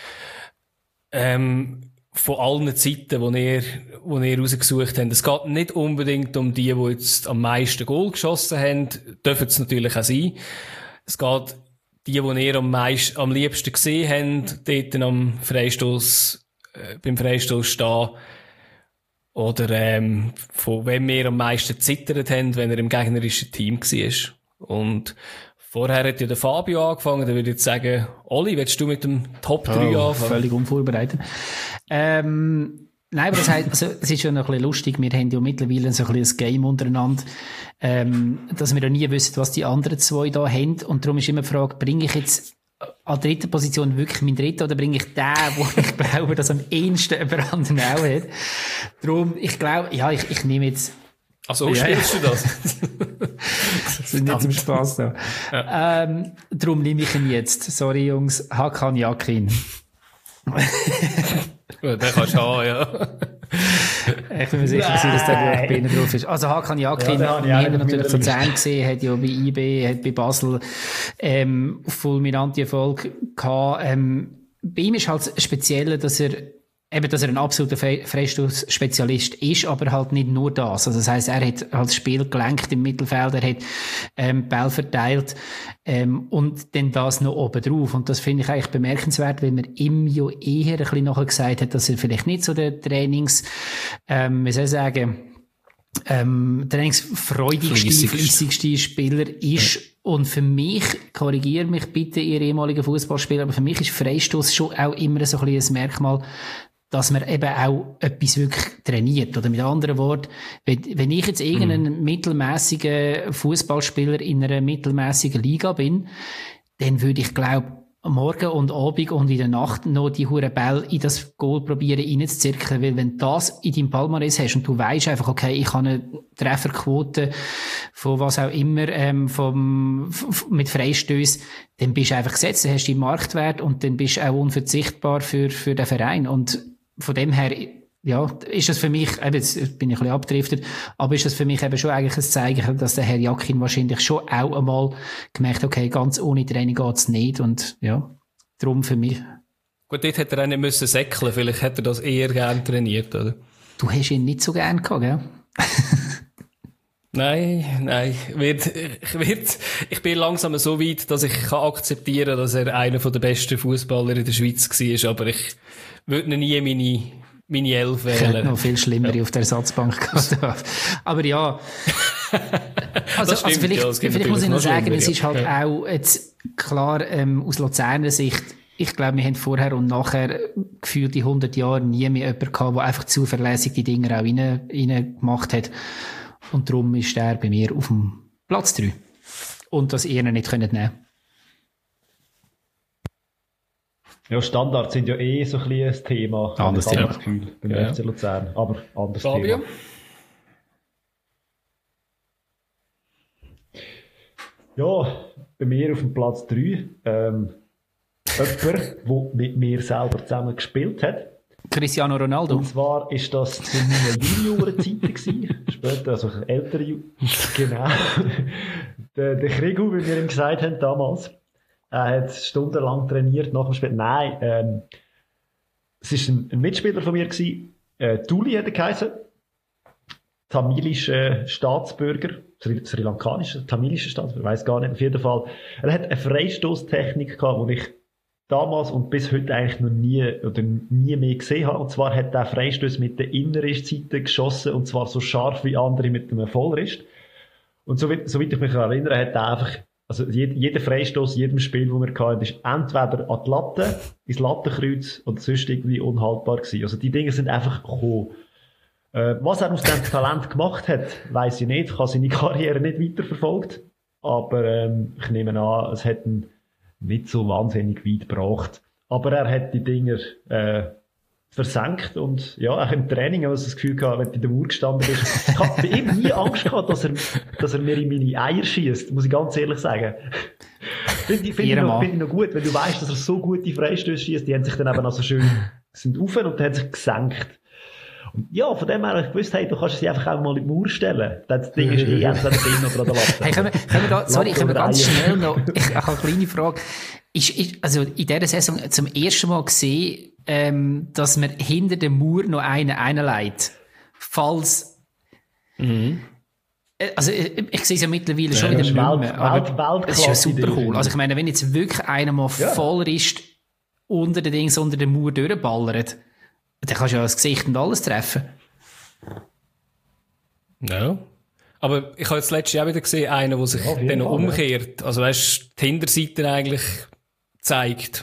C: Von allen Zeiten, die ihr rausgesucht habt. Es geht nicht unbedingt um die jetzt am meisten Goal geschossen haben. Dürfen es natürlich auch sein. Es geht die ihr am liebsten gesehen habt, dort beim Freistoß stehen. oder von wem wir am meisten zittert haben, wenn er im gegnerischen Team war. Und vorher hat ja der Fabio angefangen, dann würde ich jetzt sagen, Oli, willst du mit dem Top 3 anfangen?
A: Völlig unvorbereitet. Nein, aber das ist schon noch ein bisschen lustig. Wir haben ja mittlerweile so ein bisschen ein Game untereinander, dass wir ja nie wissen, was die anderen zwei da haben. Und darum ist immer die Frage, bringe ich jetzt an dritter Position wirklich meinen dritten oder bringe ich den, wo ich glaube, dass am ehesten jemand anderen auch hat. Darum, ich glaube, ja, ich nehme jetzt...
C: Also, spielst du das?
A: Das ist nicht zum Spass da. Ja. Darum nehme ich ihn jetzt. Sorry, Jungs. Hakan Yakin.
C: Ja, den kannst du haben, ja.
A: Ich bin mir sicher, dass der bei Ihnen drauf ist. Also Hakan Yakin, wir haben natürlich von 10 gesehen, hat ja bei IB, hat bei Basel fulminante Erfolg gehabt. Bei ihm ist halt speziell, dass er ein absoluter Freistoß-Spezialist ist, aber halt nicht nur das. Also das heisst, er hat halt das Spiel gelenkt im Mittelfeld, er hat Ball verteilt und dann das noch oben drauf. Und das finde ich eigentlich bemerkenswert, weil man ihm ja eher ein bisschen nachher gesagt hat, dass er vielleicht nicht so der trainingsfreudigste Spieler ist. Und für mich, korrigiere mich bitte, ihr ehemaliger Fußballspieler, aber für mich ist Freistoß schon auch immer so ein bisschen ein Merkmal, dass man eben auch etwas wirklich trainiert. Oder mit anderen Worten, wenn ich jetzt irgendein mittelmäßiger Fußballspieler in einer mittelmäßigen Liga bin, dann würde ich, glaube morgen und Abend und in der Nacht noch die hure Ball in das Goal probieren reinzuzirkeln, weil wenn du das in deinem Palmares hast und du weisst einfach, okay, ich habe eine Trefferquote von was auch immer, mit Freistößen, dann bist du einfach gesetzt, dann hast du den Marktwert und dann bist du auch unverzichtbar für den Verein. Und von dem her, ja, ist das für mich, eben, jetzt bin ich ein bisschen abgedriftet, aber ist das für mich eben schon eigentlich ein Zeichen, dass der Herr Yakin wahrscheinlich schon auch einmal gemerkt, okay, ganz ohne Training geht's nicht und ja, darum für mich.
C: Gut, dort hätte er auch nicht müssen säckeln, vielleicht hätte er das eher gern trainiert, oder?
A: Du hast ihn nicht so gern gehabt, gell?
C: Nein. Ich bin langsam so weit, dass ich kann akzeptieren, dass er einer der besten Fußballer in der Schweiz war, aber ich würde nie meine 11 wählen. Ich hätte
A: noch viel schlimmere auf der Ersatzbank gehabt. Aber ja. Also vielleicht muss ich noch sagen, es ist halt auch jetzt klar, aus Luzerner Sicht, ich glaube, wir haben vorher und nachher gefühlt die 100 Jahre nie mehr jemanden gehabt, der einfach zuverlässig die Dinger auch rein gemacht hat. Und darum ist er bei mir auf dem Platz 3. Und das ihr nicht nehmen könnt.
B: Ja, Standards sind ja so ein bisschen ein Thema.
A: Anderes Thema.
B: Das Gefühl beim FC Luzern. Aber anderes
C: Fabio?
B: Thema. Ja, bei mir auf dem Platz 3. Jemand, der mit mir selber zusammen gespielt hat.
A: Cristiano Ronaldo.
B: Und zwar ist das zu meinen Juniorenzeiten gewesen. Später, also ältere Genau. der Krigu, wie wir ihm gesagt haben damals. Er hat stundenlang trainiert nach dem Spiel. Nein, es war ein Mitspieler von mir gewesen. Tuli hat er geheißen. Tamilischer Staatsbürger. Sri Lankanischer, tamilischer Staatsbürger. Ich weiss gar nicht. Auf jeden Fall. Er hat eine Freistoßtechnik gehabt, die ich damals und bis heute eigentlich noch nie mehr gesehen habe. Und zwar hat er Freistöß mit der Innenristseite geschossen, und zwar so scharf wie andere mit einem Vollrist. Und soweit ich mich erinnere, hat er einfach, also jeder Freistoß, jedem Spiel, das wir hatten, ist entweder an die Latte, ins Lattenkreuz oder sonst irgendwie unhaltbar gewesen. Also die Dinge sind einfach gekommen. Was er aus diesem Talent gemacht hat, weiss ich nicht. Ich habe seine Karriere nicht weiterverfolgt. Aber ich nehme an, es hat ihn nicht so wahnsinnig weit gebracht. Aber er hat die Dinger versenkt und ja, auch im Training habe ich das Gefühl gehabt, wenn du in der Uhr gestanden bist. Ich habe bei ihm nie Angst gehabt, dass er mir in meine Eier schießt, muss ich ganz ehrlich sagen. Finde ich noch gut, wenn du weißt, dass er so gute Freistöße schießt, die haben sich dann eben also schön sind auf und haben sich gesenkt. Und ja, von dem her habe ich gewusst, hey, du kannst sie einfach auch mal in die Mauer stellen. Das Ding ist entweder drin oder an der Latte.
A: Hey, können wir ganz schnell noch, ich habe eine kleine Frage. Also in dieser Saison zum ersten Mal gesehen, dass man hinter der Mauer noch einen reinlegt. Falls, also ich sehe es ja mittlerweile schon wieder nicht mehr, aber es ist ja super cool. Also ich meine, wenn jetzt wirklich einer mal voll ist, unter der Mauer durchballert, dann kannst du ja das Gesicht und alles treffen.
C: Ja. Aber ich habe jetzt letztes Jahr wieder gesehen, einen, der sich dann umkehrt. Ja. Also weißt du, die Hinterseite eigentlich zeigt.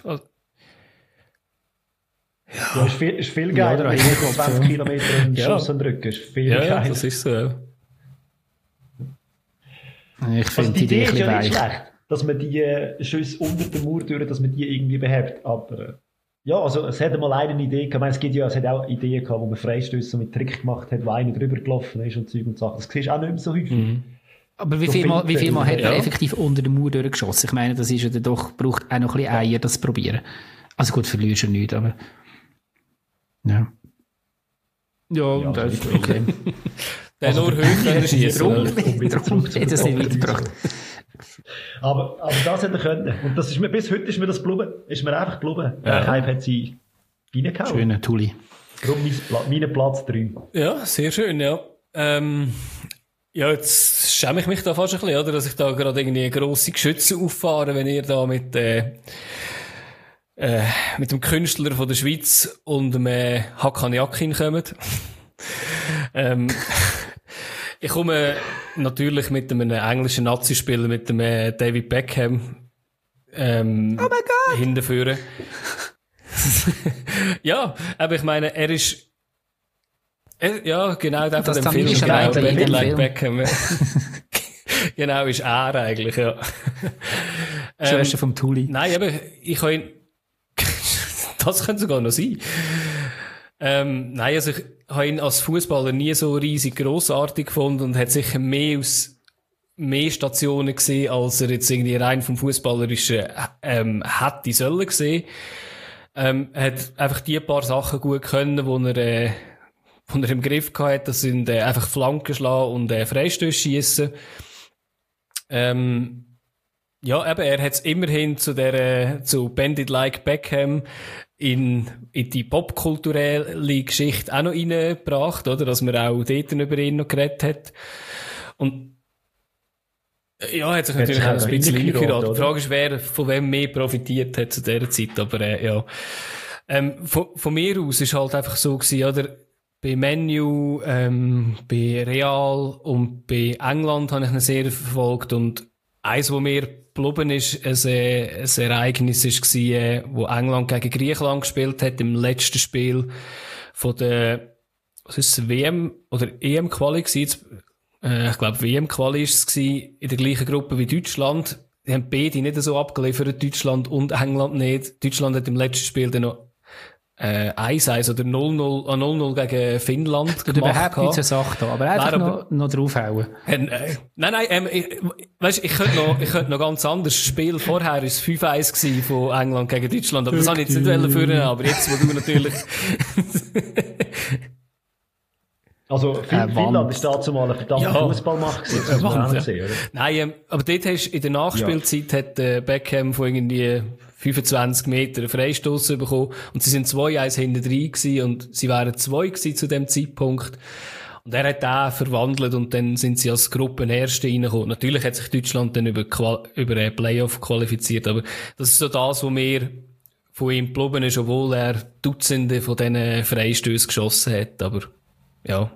B: Ja, ist viel geiler, wenn du 20 Kilometer einen Schuss an den Rücken. Ist viel geiler.
C: Das ist so, ja.
A: Ich finde die Idee ist ja nicht schlecht,
B: dass man die Schüsse unter der Mauer durch, dass man die irgendwie behebt. Aber ja, also es hat mal eine Idee gehabt. Ich meine, es hat auch Ideen gehabt, wo man Freistöße mit Trick gemacht hat, wo einer drüber gelaufen ist und Zeug und Sachen. Das siehst du auch nicht mehr so häufig. Mhm.
A: Aber wie viel Mal hat er effektiv unter der Mauer durchgeschossen? Ich meine, das ist ja doch, braucht auch noch ein bisschen Eier, das zu probieren. Also gut, verlierst du nicht, aber ja. Ja, das ist okay.
C: Der nur höher schießen.
A: Darum hat es nicht weitergebracht.
B: Aber das hätte er können. Und das ist mir, bis heute ist mir das geblieben. Ist mir einfach geblieben. Ja. Der Hype hat sie reingehauen.
A: Schöner Tuli.
B: Darum mein Platz 3.
C: Ja, sehr schön, ja. Ja, jetzt schäme ich mich da fast ein bisschen, oder? Dass ich da gerade irgendwie grosse Geschütze auffahre, wenn ihr da mit dem Künstler von der Schweiz und dem Hakan Yakin kommt. Ich komme natürlich mit einem englischen Nazi-Spieler, mit dem David Beckham,
A: oh mein Gott!
C: hinterführen. Ja, aber ich meine, er ist, ja, genau, der von dem Film, genau, Bend Like Beckham. Genau, ist er eigentlich, ja.
A: Schwester vom Tuli.
C: Nein, aber ich habe ihn, das könnte sogar noch sein. Nein, also ich habe ihn als Fußballer nie so riesig grossartig gefunden und hat sicher mehr Stationen gesehen, als er jetzt irgendwie rein vom Fußballerischen hätte sollen gesehen. Er hat einfach die paar Sachen gut können, wo er im Griff hatte. Das sind einfach Flanken schlagen und Freistöße schiessen. Ja, eben, er hat es immerhin zu Bend It Like Beckham in die popkulturelle Geschichte auch noch reingebracht, oder? Dass man auch dort über ihn noch geredet hat. Und ja, hat sich natürlich auch ein bisschen reingeraten. Die Frage ist, wer von wem mehr profitiert hat zu dieser Zeit, aber ja. Von mir aus ist halt einfach so gewesen, oder? Bei Man U, bei Real und bei England habe ich ihn sehr verfolgt und eins, was mir geblieben ist, ein Ereignis war, wo England gegen Griechenland gespielt hat, im letzten Spiel von der, was ist es, WM oder EM-Quali gewesen? Ich glaube, WM-Quali ist es gewesen, in der gleichen Gruppe wie Deutschland. Die haben beide nicht so abgeliefert, Deutschland und England nicht. Deutschland hat im letzten Spiel dann noch 1-1 oder 0-0 gegen Finnland
A: gemacht. Überhaupt nicht zur Sache da, aber einfach noch draufhauen.
C: Nein, weißt, ich könnte noch ganz anders. Das Spiel vorher war es 5-1 gewesen von England gegen Deutschland, aber das habe ich jetzt nicht führen, aber jetzt, wo du natürlich...
B: Also, Finnland ist dazu mal eine verdammte Fußballmacht gewesen.
C: Ja. Nein, aber dort hast in der Nachspielzeit hat Beckham von irgendwie 25 Meter einen Freistoss bekommen und sie sind 2-1 hinten drin gewesen und sie wären 2 gewesen zu dem Zeitpunkt. Und er hat den verwandelt und dann sind sie als Gruppenerste reingekommen. Natürlich hat sich Deutschland dann über einen Playoff qualifiziert, aber das ist so das, was mir von ihm geblieben ist, obwohl er Dutzende von diesen Freistößen geschossen hat, aber ja.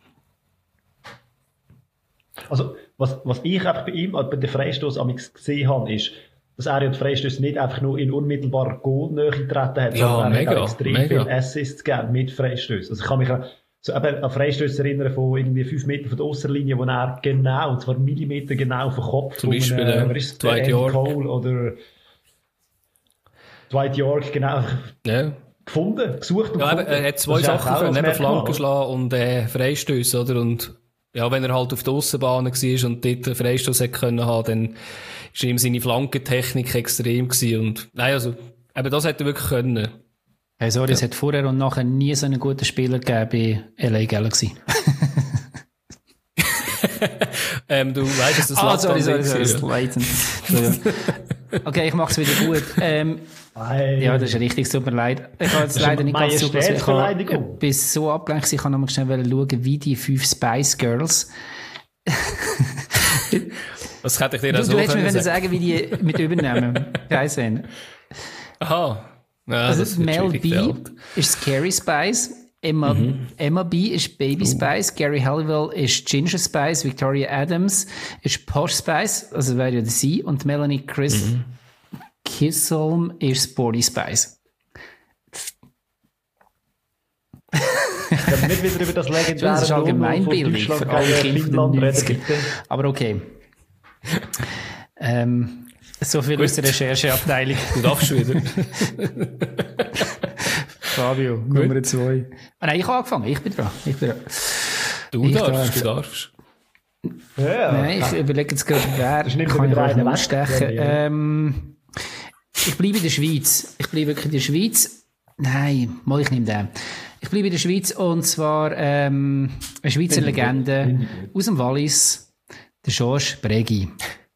B: Also, was ich einfach bei ihm, bei den Freistoß gesehen habe, ist, dass er ja die Freistöße nicht einfach nur in unmittelbarer Goalnähe getreten hat, sondern er hat extrem viele Assists gegeben mit Freistößen. Also ich kann mich an Freistöße erinnern von irgendwie 5 Meter von der Ausserlinie, wo er genau, und zwar Millimeter genau vom Kopf
C: zum Beispiel
B: Dwight York Cole oder Dwight York genau gefunden, gesucht und gefunden.
C: Er hat 2 Sachen können, neben Flanken schlagen und Freistöße, oder? Und ja, wenn er halt auf der Aussenbahn war und dort einen Freistoß hätte können haben, dann ist ihm seine Flankentechnik extrem gewesen. Und, nein, also, eben das hätte er wirklich können.
A: Hey, sorry, es hat vorher und nachher nie so einen guten Spieler gegeben bei LA Galaxy.
C: Du weißt, dass das
A: sorry. Okay, ich mach's wieder gut. Ja, das ist richtig, tut mir leid. Ich habe jetzt leider nicht ganz zugelassen. Ich bin so abgelenkt, ich kann noch mal schnell schauen, wie die 5 Spice Girls.
C: Was hätte ich dir da so
A: Du hättest mir sagen, wie die mit übernehmen. Aha.
C: Ja,
A: also Mel B ist Scary Spice, Emma B. ist Baby Spice, Gary Halliwell ist Ginger Spice, Victoria Adams ist Posh Spice, also wäre ja sie, und Melanie Kisholm ist Sporty Spice.
B: Ich kann nicht wieder über das legendäre
A: Das ist Allgemeinbildung für alle Kinder der 90er. Aber okay. So viel aus der Rechercheabteilung.
C: Du darfst wieder.
A: Fabio, Nummer 2. Ah, nein, ich habe angefangen. Ich bin dran.
C: Du darfst.
B: Ja.
A: Nein, ich überlege jetzt gerade, wer kann ich euch noch ausstechen. Ich bleibe in der Schweiz. Ich bleibe wirklich in der Schweiz. Nein, mal ich nehme den. Ich bleibe in der Schweiz und zwar eine Schweizer Legende aus dem Wallis, der Georges Bregi.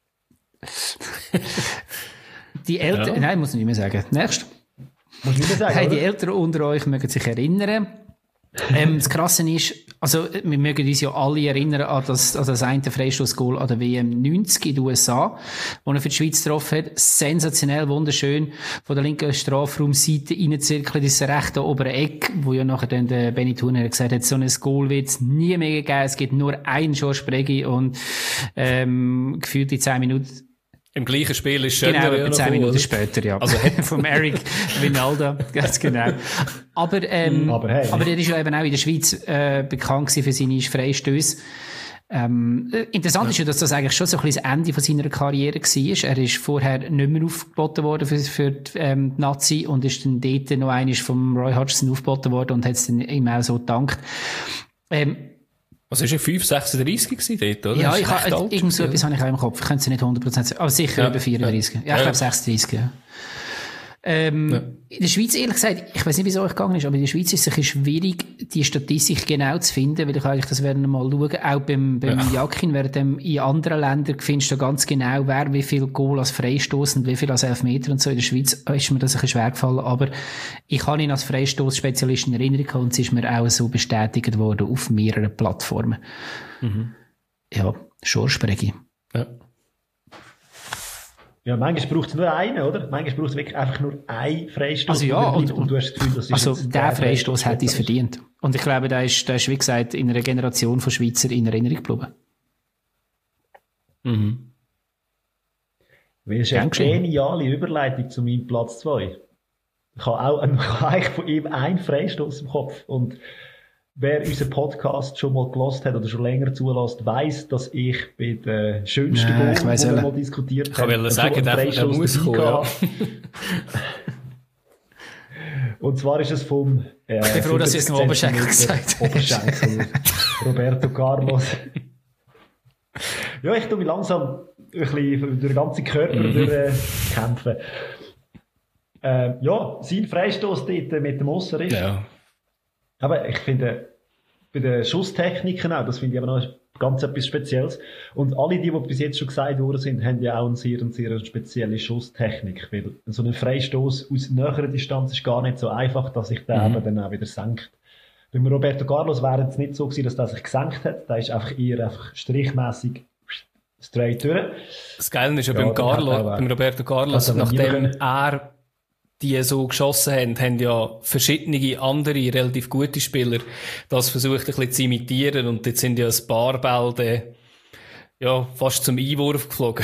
A: Die Eltern, nein, muss ich nicht mehr sagen. Nächst.
B: Muss ich nicht mehr sagen,
A: hey, die Eltern unter euch mögen sich erinnern. Das Krasse ist, also wir mögen uns ja alle erinnern an das eine Freistoßgoal an der WM 90 in den USA, wo er für die Schweiz getroffen hat. Sensationell, wunderschön, von der linken Strafraumseite reinzirkeln, das rechte obere Eck, wo ja nachher dann der Benny Thuner gesagt hat, so ein Goal wird es nie mehr geben, es gibt nur einen Georges Bregi und gefühlt in 10 Minuten.
C: Im gleichen Spiel ist
A: Genau, etwa 10 Minuten später, ja. Also vom Eric Vinalda, ganz genau. Aber er ist ja eben auch in der Schweiz bekannt gewesen für seine Freistöße. Interessant ist ja, dass das eigentlich schon so ein bisschen das Ende von seiner Karriere war. Er ist vorher nicht mehr aufgeboten worden für die Nazi und ist dann dort noch einmal vom Roy Hodgson aufgeboten worden und hat es dann ihm auch so gedankt.
C: Was ist er, 5,36 gewesen dort, oder?
A: Ja, irgend so etwas habe ich auch im Kopf. Ich könnte es nicht 100% sagen. Aber sicher über 34. Ja, ich glaube 36, ja. In der Schweiz, ehrlich gesagt, ich weiß nicht, wie es euch gegangen ist, aber in der Schweiz ist es ein bisschen schwierig, die Statistik genau zu finden, weil ich eigentlich das werden mal schauen. Auch beim Jakin, während in anderen Ländern findest du ganz genau, wer wie viel Goal als Freistoß und wie viel als Elfmeter und so. In der Schweiz ist mir das ein bisschen schwer gefallen, aber ich habe ihn als Freistoßspezialist in Erinnerung und es ist mir auch so bestätigt worden auf mehreren Plattformen. Ja, Georges Bregi.
C: Ja.
B: Ja, manchmal braucht es nur einen, oder? Manchmal braucht es wirklich einfach nur einen Freistoß.
A: Also ja,
B: und du hast das Gefühl, das ist
A: also der Freistoß hat es verdient. Und ich glaube, der ist, wie gesagt, in einer Generation von Schweizer in Erinnerung geblieben.
B: Das ist eine geniale Überleitung zu meinem Platz 2. Ich habe eigentlich von ihm einen Freistoß im Kopf. Und wer unseren Podcast schon mal gelost hat oder schon länger zulässt, weiss, dass ich bei den schönsten Goal, die wir mal diskutiert haben,
C: ich wollte sagen, der muss kommen. Ja.
B: Und zwar ist es vom
A: ich bin froh, dass ihr es noch Oberschenkel gesagt
B: habt. Roberto Carlos. Ja, ich tue mich langsam ein bisschen durch den ganzen Körper durchkämpfen. Ja, sein Freistoß dort mit dem Osser ist. Ja. Aber ich finde, bei den Schusstechniken auch, das finde ich aber noch ganz etwas Spezielles. Und alle die bis jetzt schon gesagt worden sind, haben ja auch eine sehr spezielle Schusstechnik. Weil so ein Freistoß aus näherer Distanz ist gar nicht so einfach, dass sich der eben dann auch wieder senkt. Beim Roberto Carlos wäre es nicht so gewesen, dass der sich gesenkt hat. Der ist eher strichmässig straight durch.
C: Das Geile ist ja beim Roberto Carlos, nachdem er die so geschossen haben ja verschiedene andere, relativ gute Spieler das versucht ein bisschen zu imitieren und jetzt sind ja ein paar Bälle fast zum Einwurf geflogen.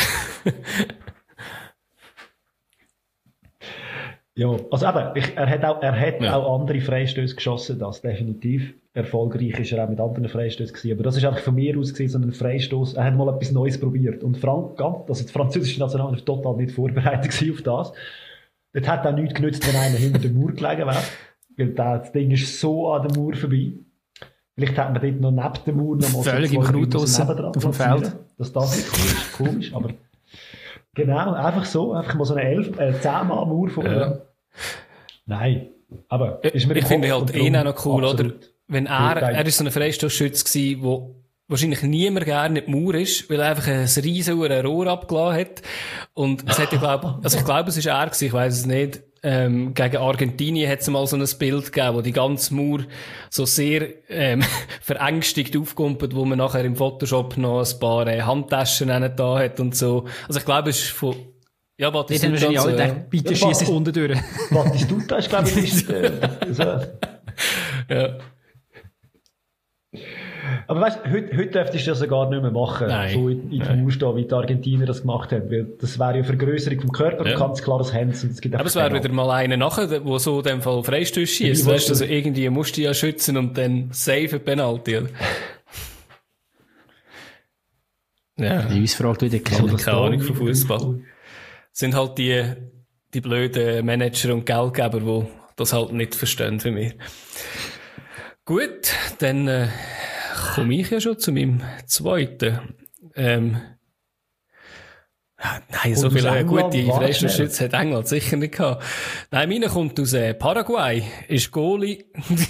B: Ja, also eben, er hat auch andere Freistöße geschossen, das definitiv. Erfolgreich ist er auch mit anderen Freistößen gewesen, aber das ist einfach von mir aus gesehen so ein Freistoß. Er hat mal etwas Neues probiert und die französische Nationalmannschaft war total nicht vorbereitet auf das. Dort hat auch nichts genützt, wenn einer hinter dem Mauer gelegen wäre. Weil das Ding ist so an der Mauer vorbei. Vielleicht hat man dort noch neben dem Mauer noch mal
A: völlig im Kraut draussen auf dem Feld.
B: Dass das nicht komisch, aber genau, einfach mal so eine 10-Mann-Mauer vor. Ja. Nein, aber
C: ist mir ich finde halt auch noch cool, absolut. Oder? Wenn er ist so ein Freistoßschütze gewesen, wo wahrscheinlich niemand gerne in die Mauer ist, weil er einfach ein riesen Rohr abgelassen hat. Und es hat ich glaube, es ist er gewesen, ich weiss es nicht. Gegen Argentinien hat es mal so ein Bild gegeben, wo die ganze Mauer so sehr, verängstigt aufkommt, wo man nachher im Photoshop noch ein paar Handtaschen da hat und so. Also ich glaube, es ist von, ja,
A: Batistuta. Die haben wahrscheinlich alle gedacht, bitte schieß unten durch.
B: Batistuta ist, glaube ich,
C: ja.
B: Aber weißt du, heute dürftest du das ja gar nicht mehr machen.
C: Nein.
B: So in die Mauer stehen, wie die Argentinier das gemacht haben. Weil das wäre ja Vergrößerung vom Körper,
C: Ja.
B: ganz klares Hands. Und es gibt
C: Aber es wäre wieder mal einer nachher, der so in dem Fall Freistöße schießt. Weißt du, also irgendwie musst du ja schützen und dann save Penalty. Oder? Ja.
A: Die uns fragt, wie der kennt.
C: Keine Ahnung von Fußball. Sind halt die blöden Manager und Geldgeber, die das halt nicht verstehen für mich. Gut, dann komme ich ja schon zu meinem zweiten. Nein, so viele gute Freistoßschützen hat England sicher nicht gehabt. Nein, meiner kommt aus Paraguay, ist Goalie.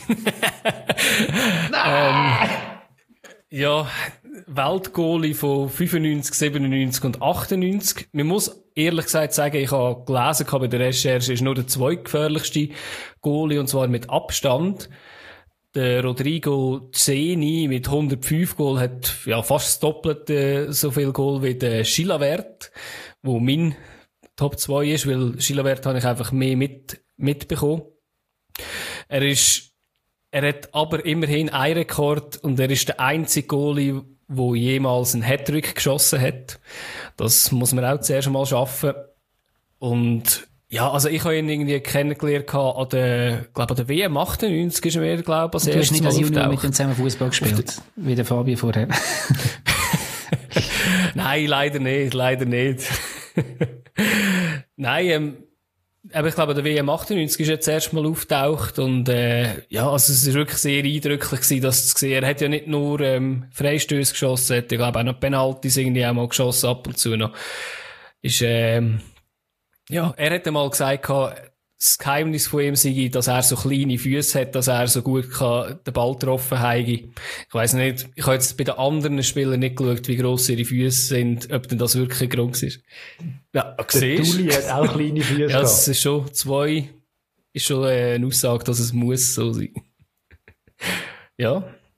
C: Ja, Weltgoalie von 95, 97 und 98. Man muss ehrlich gesagt sagen, ich habe gelesen bei der Recherche, ist nur der zweitgefährlichste Goalie, und zwar mit Abstand. Der Rodrigo Ceni mit 105 Goal hat ja fast das Doppelte so viel Goal wie der Chilavert, wo mein Top 2 ist, weil Chilavert habe ich einfach mehr mitbekommen. Er hat aber immerhin einen Rekord und er ist der einzige Goalie, der jemals einen Hattrick geschossen hat. Das muss man auch zuerst einmal schaffen. Und ja, also ich habe ihn irgendwie kennengelernt an der WM 98 ist mir, glaube ich, als
A: erstes Mal. Du hast nicht als Junior mit
C: auftaucht.
A: dem zusammen Fußball gespielt, wie der Fabio vorher.
C: Nein, leider nicht. Nein, aber ich glaube, der WM 98 ist jetzt erst mal auftaucht und ja, also es ist wirklich sehr eindrücklich gewesen, das zu sehen. Er hat ja nicht nur Freistöße geschossen, er hat ja, glaube ich, auch noch Penalties irgendwie auch mal geschossen, ab und zu noch. Ja, er hat einmal gesagt, das Geheimnis von ihm sei, dass er so kleine Füße hat, dass er so gut den Ball getroffen habe. Ich weiss nicht, ich habe jetzt bei den anderen Spielern nicht geschaut, wie gross ihre Füße sind, ob denn das wirklich ein Grund ist. Ja,
B: der Dulli hat auch kleine Füße.
C: Ja, es ist schon ist schon eine Aussage, dass es muss so sein. Ja.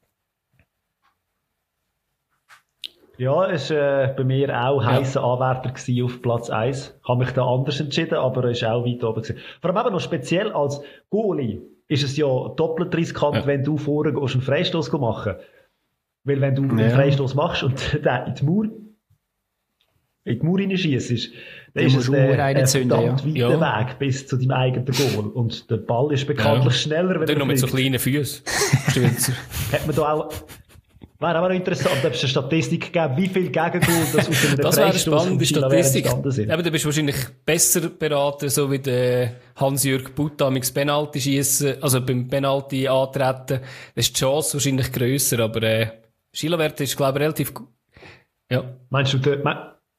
B: Ja, es war bei mir auch heißer Anwärter gewesen auf Platz 1. Ich habe mich da anders entschieden, aber er ist auch weit oben gewesen. Vor allem eben noch speziell als Goalie ist es ja doppelt riskant, wenn du vorher einen Freistoß machen. Weil wenn du einen Freistoß machst und den in die Mauer reinschießt, dann ist es ein verdammt weiter Weg bis zu deinem eigenen Goal. Und der Ball ist bekanntlich schneller, wenn
C: er noch mit so kleinen Füßen.
B: Hat man da auch... Wäre aber noch interessant, ob es eine Statistik gäbe, wie viel Gegengol das aus einem
C: das wäre eine spannende Statistik.
B: Sind.
C: Aber du bist wahrscheinlich besser beraten, so wie der Hans-Jürg Butt mit Penalty schiessen, also beim Penalty antreten. Da ist die Chance wahrscheinlich grösser, aber Chilavert ist, glaube ich, relativ gut. Ja.
B: Meinst du den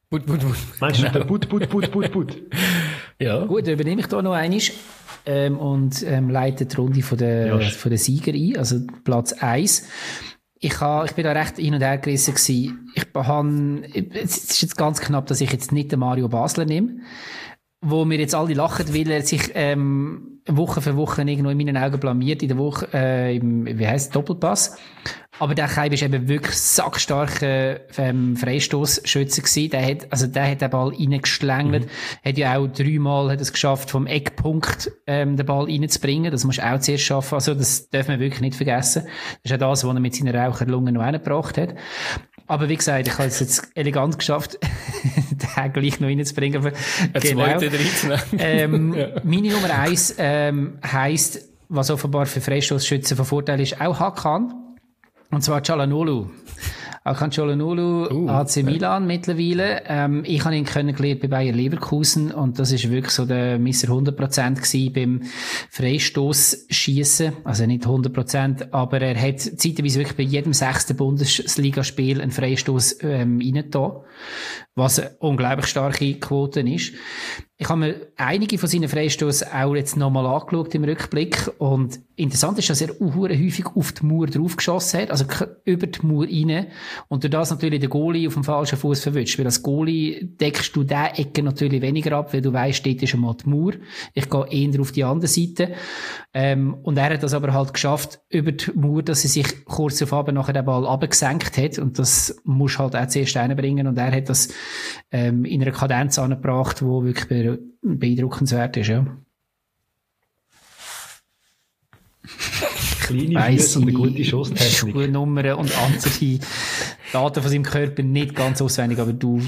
B: Butt?
A: Ja. Gut, dann übernehme ich da noch einmal und leite die Runde von der Sieger ein, also Platz 1. Ich bin da recht hin und her gerissen gewesen. Es ist jetzt ganz knapp, dass ich jetzt nicht den Mario Basler nehme, wo mir jetzt alle lachen, weil er sich Woche für Woche irgendwo in meinen Augen blamiert in der Woche wie heisst Doppelpass. Aber der Keib ist eben wirklich sackstarker Freistoßschütze gewesen. Der hat den Ball reingeschlängelt. Hat ja auch 3-mal hat es geschafft, vom Eckpunkt den Ball reinzubringen. Das musst du auch zuerst schaffen. Also das darf man wirklich nicht vergessen. Das ist auch das, was er mit seiner Raucherlunge noch reingebracht hat. Aber wie gesagt, ich habe es jetzt elegant geschafft, den gleich noch reinzubringen. Genau. Meine Nummer 1 heisst, was offenbar für Freistoßschützen von Vorteil ist, auch Hakan. Und zwar Çalhanoğlu. Hakan Çalhanoğlu, AC Milan mittlerweile. Ich habe ihn kennengelernt bei Bayer Leverkusen und das ist wirklich so der Misser 100% gewesen beim Freistoßschiessen. Also nicht 100%, aber er hat zeitweise wirklich bei jedem 6. Bundesligaspiel einen Freistoß reingetan, was eine unglaublich starke Quote ist. Ich habe mir einige von seinen Freistoßen auch jetzt nochmal angeschaut im Rückblick und interessant ist, dass er häufig auf die Mauer draufgeschossen hat, also über die Mauer rein und durch das natürlich den Goalie auf dem falschen Fuß verwünscht, weil als Goalie deckst du diese Ecke natürlich weniger ab, weil du weisst, dort ist einmal die Mauer. Ich gehe eher auf die andere Seite. Und er hat das aber halt geschafft, über die Mauer, dass er sich kurz auf Abend nachher den Ball runtergesenkt hat und das musst halt auch zuerst reinbringen und er hat das in einer Kadenz angebracht, wo wirklich beeindruckenswert ist, ja.
B: kleine Füße und eine gute Schusstechnik.
A: Schuhnummern und andere Daten von seinem Körper nicht ganz auswendig, aber du...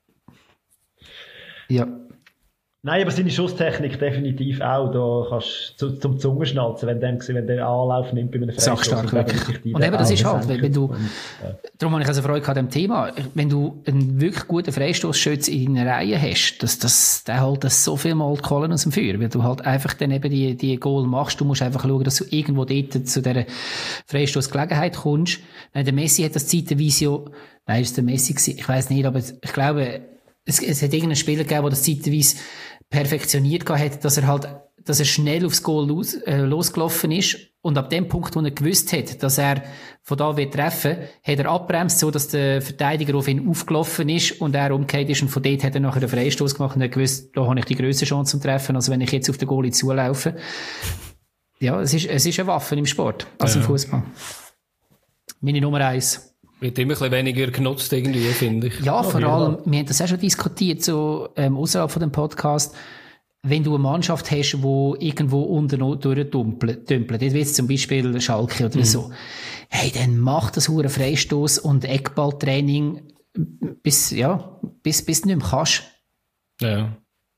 A: Ja.
B: Nein, aber seine Schusstechnik definitiv auch. Da kannst du zum Zungenschnalzen, wenn der Anlauf nimmt bei einem Freistoß.
A: Stark, wirklich. Und eben, das ist halt, wenn du, darum habe ich also Freude an dem Thema, wenn du einen wirklich guten Freistoßschütz in deiner Reihe hast, der halt das so viel Mal die Kohlen aus dem Feuer, weil du halt einfach dann eben die Goal machst. Du musst einfach schauen, dass du irgendwo dort zu dieser Freistoßgelegenheit kommst. Nein, der Messi hat das zeitweise ja, nein, ist der Messi gewesen? Ich weiss nicht, aber ich glaube, es hat irgendeinen Spieler gegeben, der das zeitweise perfektioniert hat, dass er schnell aufs Goal losgelaufen ist und ab dem Punkt, wo er gewusst hat, dass er von da wird treffen, hat er abbremst, so dass der Verteidiger auf ihn aufgelaufen ist und er umgekehrt ist und von dort hat er nachher einen Freistoß gemacht und er gewusst, da habe ich die grösste Chance zum Treffen, als wenn ich jetzt auf den Goalie zulaufe. Ja, es ist eine Waffe im Sport, als im Fußball. Meine Nummer 1.
C: Wird immer ein bisschen weniger genutzt irgendwie, finde ich.
A: Ja, vor allem, wir haben das auch schon diskutiert, so außerhalb von dem Podcast, wenn du eine Mannschaft hast, die irgendwo unten durchdümpelt, jetzt wird zum Beispiel Schalke oder so, hey, dann mach das hure Freistoß und Eckballtraining bis du nicht mehr kannst.
C: Ja.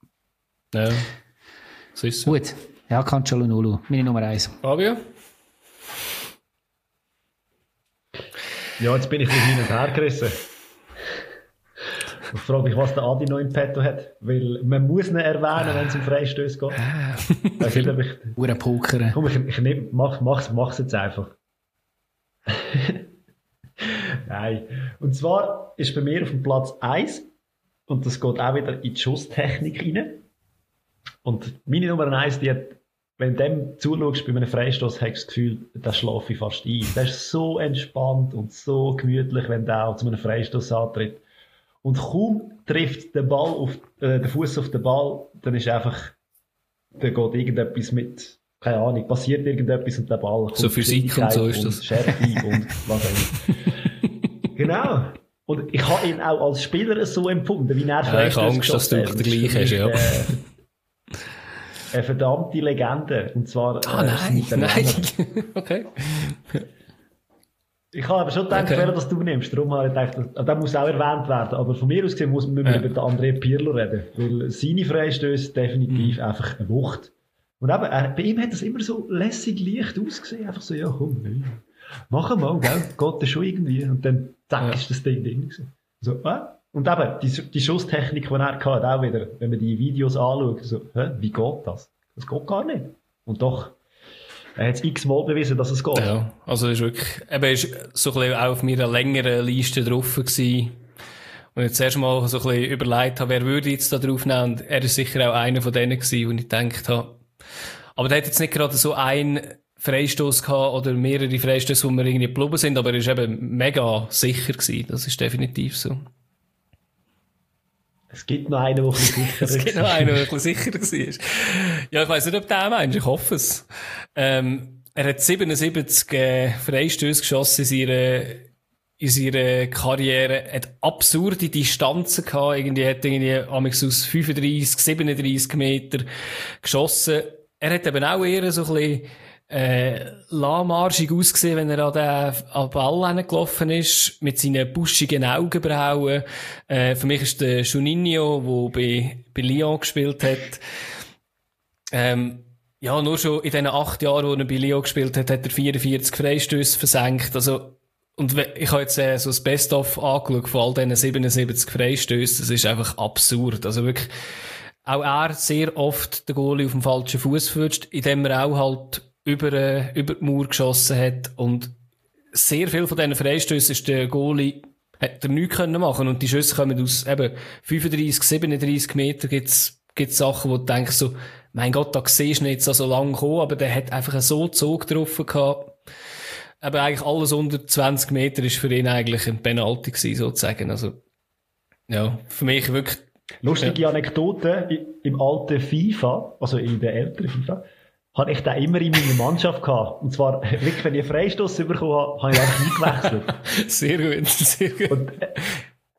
C: So ist es.
A: Gut. Ja, Cancello, meine Nummer 1.
C: Fabio?
B: Ja, jetzt bin ich hin und her gerissen. Ich frage mich, was der Adi noch im Petto hat. Weil man muss ihn erwähnen, wenn es um Freistöße geht.
A: Ure Poker.
B: Komm, mach's jetzt einfach. Nein. Und zwar ist bei mir auf dem Platz 1, und das geht auch wieder in die Schusstechnik rein. Und meine Nummer 1, die hat, wenn du dem zuschaust bei einem Freistoß, hast du das Gefühl, da schlafe ich fast ein. Der ist so entspannt und so gemütlich, wenn der auch zu einem Freistoß antritt. Und kaum trifft der Fuß auf den Ball, dann ist einfach, da geht irgendetwas mit, keine Ahnung, passiert irgendetwas und der Ball kommt.
C: So Physik und so ist das.
B: Schärfe und was auch immer. Genau. Und ich habe ihn auch als Spieler so empfunden, wie er
C: Freistoß. Ich habe Angst, dass du den gleich hast, ja.
B: Eine verdammte Legende. Und zwar...
C: nein. Okay.
B: Ich habe aber schon gedacht, dass du nimmst. Darum habe ich gedacht, der muss auch erwähnt werden. Aber von mir aus gesehen müssen wir über den André Pirlo reden. Weil seine Freistöße definitiv einfach eine Wucht. Und eben, bei ihm hat das immer so lässig leicht ausgesehen. Einfach so, ja komm, mach mal, gell? Geht das schon irgendwie. Und dann zack, ist das Ding drin. So, Und eben, die Schusstechnik, die er hatte, auch wieder, wenn man die Videos anschaut, so, wie geht das? Das geht gar nicht. Und doch, er hat es x-mal bewiesen, dass es geht.
C: Ja, also ist wirklich, ist so ein bisschen auch auf meiner längeren Liste drauf gewesen. Und jetzt erst mal so ein bisschen überlegt habe, wer würde jetzt da drauf nehmen. Und er ist sicher auch einer von denen gewesen, wo ich gedacht habe. Aber der hat jetzt nicht gerade so einen Freistoß gehabt oder mehrere Freistöße, wo wir irgendwie geblieben sind, aber er ist eben mega sicher gewesen. Das ist definitiv so.
B: Es gibt noch einen, der ein bisschen sicherer
C: ist. Es gibt noch einen, der ein bisschen sicherer war. Ja, ich weiss nicht, ob der meinst, ich hoffe es. Er hat 77 Freistöße geschossen in seiner Karriere, hat absurde Distanzen gehabt, hat amigs aus 35, 37 Meter geschossen. Er hat eben auch eher so ein bisschen lahmarschig ausgesehen, wenn er an den Ball hingelaufen ist, mit seinen buschigen Augenbrauen. Für mich ist der Juninho, der bei Lyon gespielt hat. Nur schon in den 8 Jahren, wo er bei Lyon gespielt hat, hat er 44 Freistöße versenkt. Also, und ich habe jetzt so das Best-of angeschaut von all diesen 77 Freistößen. Das ist einfach absurd. Also wirklich, auch er sehr oft den Goalie auf dem falschen Fuß führt, indem er auch halt über die Mauer geschossen hat. Und sehr viel von diesen Freistößen ist der Goalie, hat er nichts können machen. Und die Schüsse kommen aus eben 35, 37 Meter, gibt's Sachen, wo du denkst so, mein Gott, da siehst du nicht so lange kommen, aber der hat einfach so Zug drauf gehabt. Aber eigentlich alles unter 20 Meter ist für ihn eigentlich ein Penalty gewesen, sozusagen. Also, ja, für mich wirklich.
B: Lustige Anekdote, im alten FIFA, also in der älteren FIFA, habe ich den immer in meiner Mannschaft gehabt. Und zwar, wirklich, wenn ich einen Freistoss bekommen habe, habe ich einfach eingewechselt.
C: Sehr gut, sehr gut.
B: Und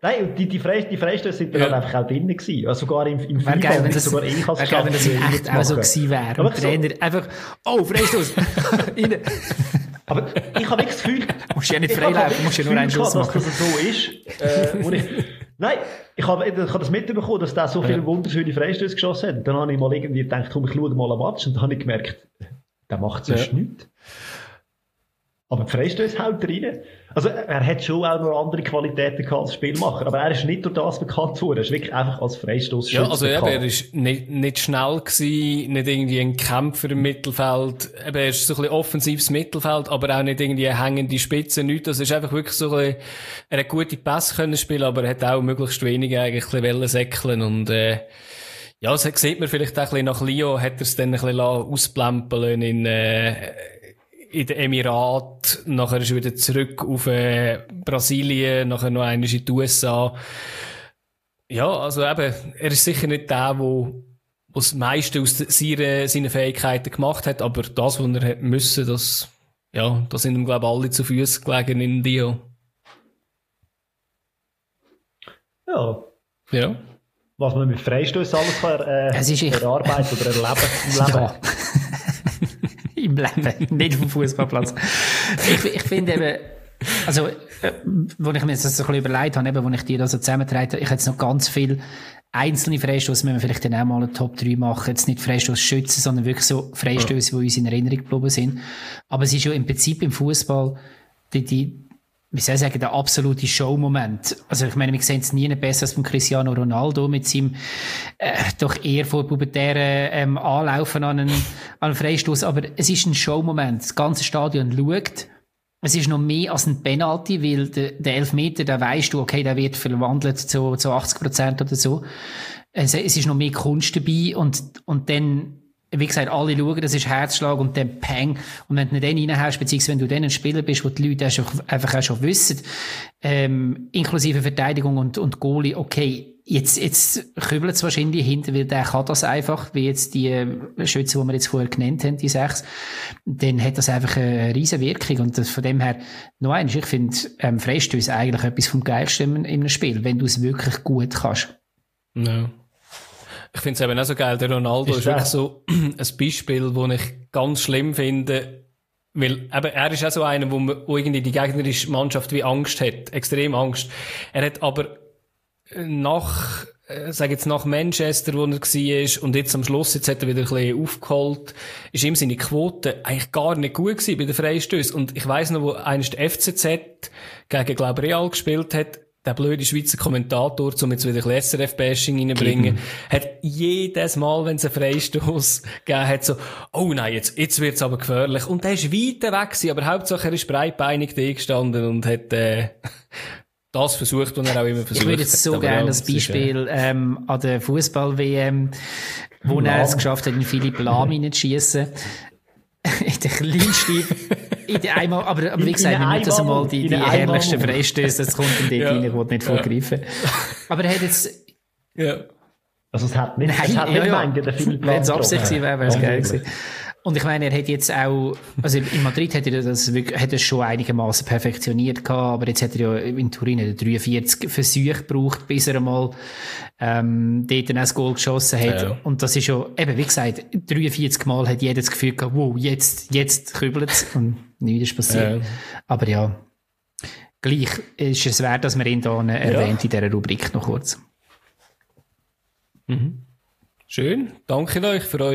B: Nein, die Freistöße sind dann halt einfach auch drin gewesen. Also sogar im
A: Wäre geil, wenn das,
B: sogar ich als
A: wäre geil, wenn das echt auch so gewesen wäre. Und der Trainer einfach, oh, Freistoß, rein.
B: Aber ich habe das Gefühl...
A: Du musst ja nicht freilaufen, du musst ja nur einen Schuss machen.
B: Dass das so ist. Nein, ich habe das mitbekommen, dass der so viele wunderschöne Freistöße geschossen hat. Dann habe ich mal irgendwie gedacht, komm, ich schaue mal einen Match. Und dann habe ich gemerkt, der macht sonst nichts. Aber die Freistöße haut rein. Also, er hat schon auch noch andere Qualitäten gehabt als Spielmacher, aber er ist nicht durch das bekannt worden. Er ist wirklich einfach als Freistoßschütze
C: Ja, also
B: bekannt.
C: er ist nicht schnell gewesen, nicht irgendwie ein Kämpfer im Mittelfeld. Er ist so ein bisschen offensives Mittelfeld, aber auch nicht irgendwie eine hängende Spitze, nichts. Das ist einfach wirklich so ein bisschen, er hat gute Pässe können spielen, aber er hat auch möglichst wenig eigentlich ein bisschen säckeln und, ja, das sieht man vielleicht auch ein bisschen nach Lyon, hat er es dann ein bisschen ausplempeln in den Emiraten, nachher ist er wieder zurück auf Brasilien, nachher noch einmal in die USA. Ja, also eben, er ist sicher nicht der, der das meiste aus seinen Fähigkeiten gemacht hat, aber das, was er hätte müssen, das sind ihm, glaube ich, alle zu Füßen gelegen in Dio. Ja.
B: Was man mit Freistößen alles kann, erarbeiten oder erleben im Leben.
A: Ja. Im Leben, nicht vom Fußballplatz. Ich finde eben, also, wo ich mir das so ein bisschen überlegt habe, eben, wo ich die da so zusammengetragen habe, ich hätte jetzt noch ganz viel einzelne Freistöße, wenn wir vielleicht dann auch mal eine Top 3 machen, jetzt nicht Freistoßschützen, sondern wirklich so Freistöße, die uns in Erinnerung geblieben sind. Aber es ist ja im Prinzip im Fußball wie soll ich sagen, der absolute Show-Moment. Also ich meine, wir sehen es nie besser als von Cristiano Ronaldo mit seinem doch eher vorpubertären Anlaufen an einen Freistoß. Aber es ist ein Show-Moment. Das ganze Stadion schaut. Es ist noch mehr als ein Penalty, weil der Elfmeter, da weisst du, okay, der wird verwandelt zu 80% oder so. Es ist noch mehr Kunst dabei und dann, wie gesagt, alle schauen, das ist Herzschlag und dann Peng. Und wenn du dann reinhaust, beziehungsweise wenn du dann ein Spieler bist, wo die Leute einfach auch schon wissen, inklusive Verteidigung und Goalie, okay, jetzt kübelt es wahrscheinlich hinter, weil der kann das einfach, wie jetzt die Schützen, die wir jetzt vorher genannt haben, die 6, dann hat das einfach eine riesen Wirkung. Und das, von dem her, noch eins, ich finde, Freistöße eigentlich etwas vom Geilsten in einem Spiel, wenn du es wirklich gut kannst.
C: Ja. Ich finde es eben auch so geil, der Ronaldo ist wirklich so ein Beispiel, das ich ganz schlimm finde, weil eben, er ist auch so einer, wo irgendwie die gegnerische Mannschaft wie Angst hat, extrem Angst. Er hat aber nach Manchester, wo er war, und jetzt am Schluss, jetzt hat er wieder ein bisschen aufgeholt, ist ihm seine Quote eigentlich gar nicht gut gewesen bei den Freistößen. Und ich weiss noch, wo einst der FCZ gegen, glaube ich, Real gespielt hat, der blöde Schweizer Kommentator, um jetzt wieder ein bisschen SRF-Bashing reinbringen, hat jedes Mal, wenn es einen Freistoß gegeben hat, so, oh nein, jetzt wird's aber gefährlich. Und der ist weit weg gewesen, aber Hauptsache er ist breitbeinig da gestanden und hat, das versucht, was er auch immer versucht.
A: Ich würde jetzt so gerne das Beispiel, an der Fußball-WM, wo er es geschafft hat, in Philipp Lahm hineinzuschiessen. In der kleinsten, einmal, aber wie gesagt, wir müssen das einmal die herrlichsten Freistöße, das kommt dann dort rein, ich will nicht vorgreifen. Aber er hat jetzt,
B: also es hat nicht, der Philipp Lahm.
A: Wenn es Absicht gewesen wäre, wäre es geil gewesen. Und ich meine, er hat jetzt auch, also in Madrid hat er schon einigermaßen perfektioniert gehabt, aber jetzt hat er ja in Turin 43 Versuche gebraucht, bis er einmal, dort ein Goal geschossen hat. Ja. Und das ist ja, eben, wie gesagt, 43 Mal hat jeder das Gefühl gehabt, wow, jetzt kübelt's. Und nichts ist passiert. Ja. Aber ja, gleich ist es wert, dass man ihn da erwähnt in dieser Rubrik noch kurz.
C: Mhm. Schön. Danke euch für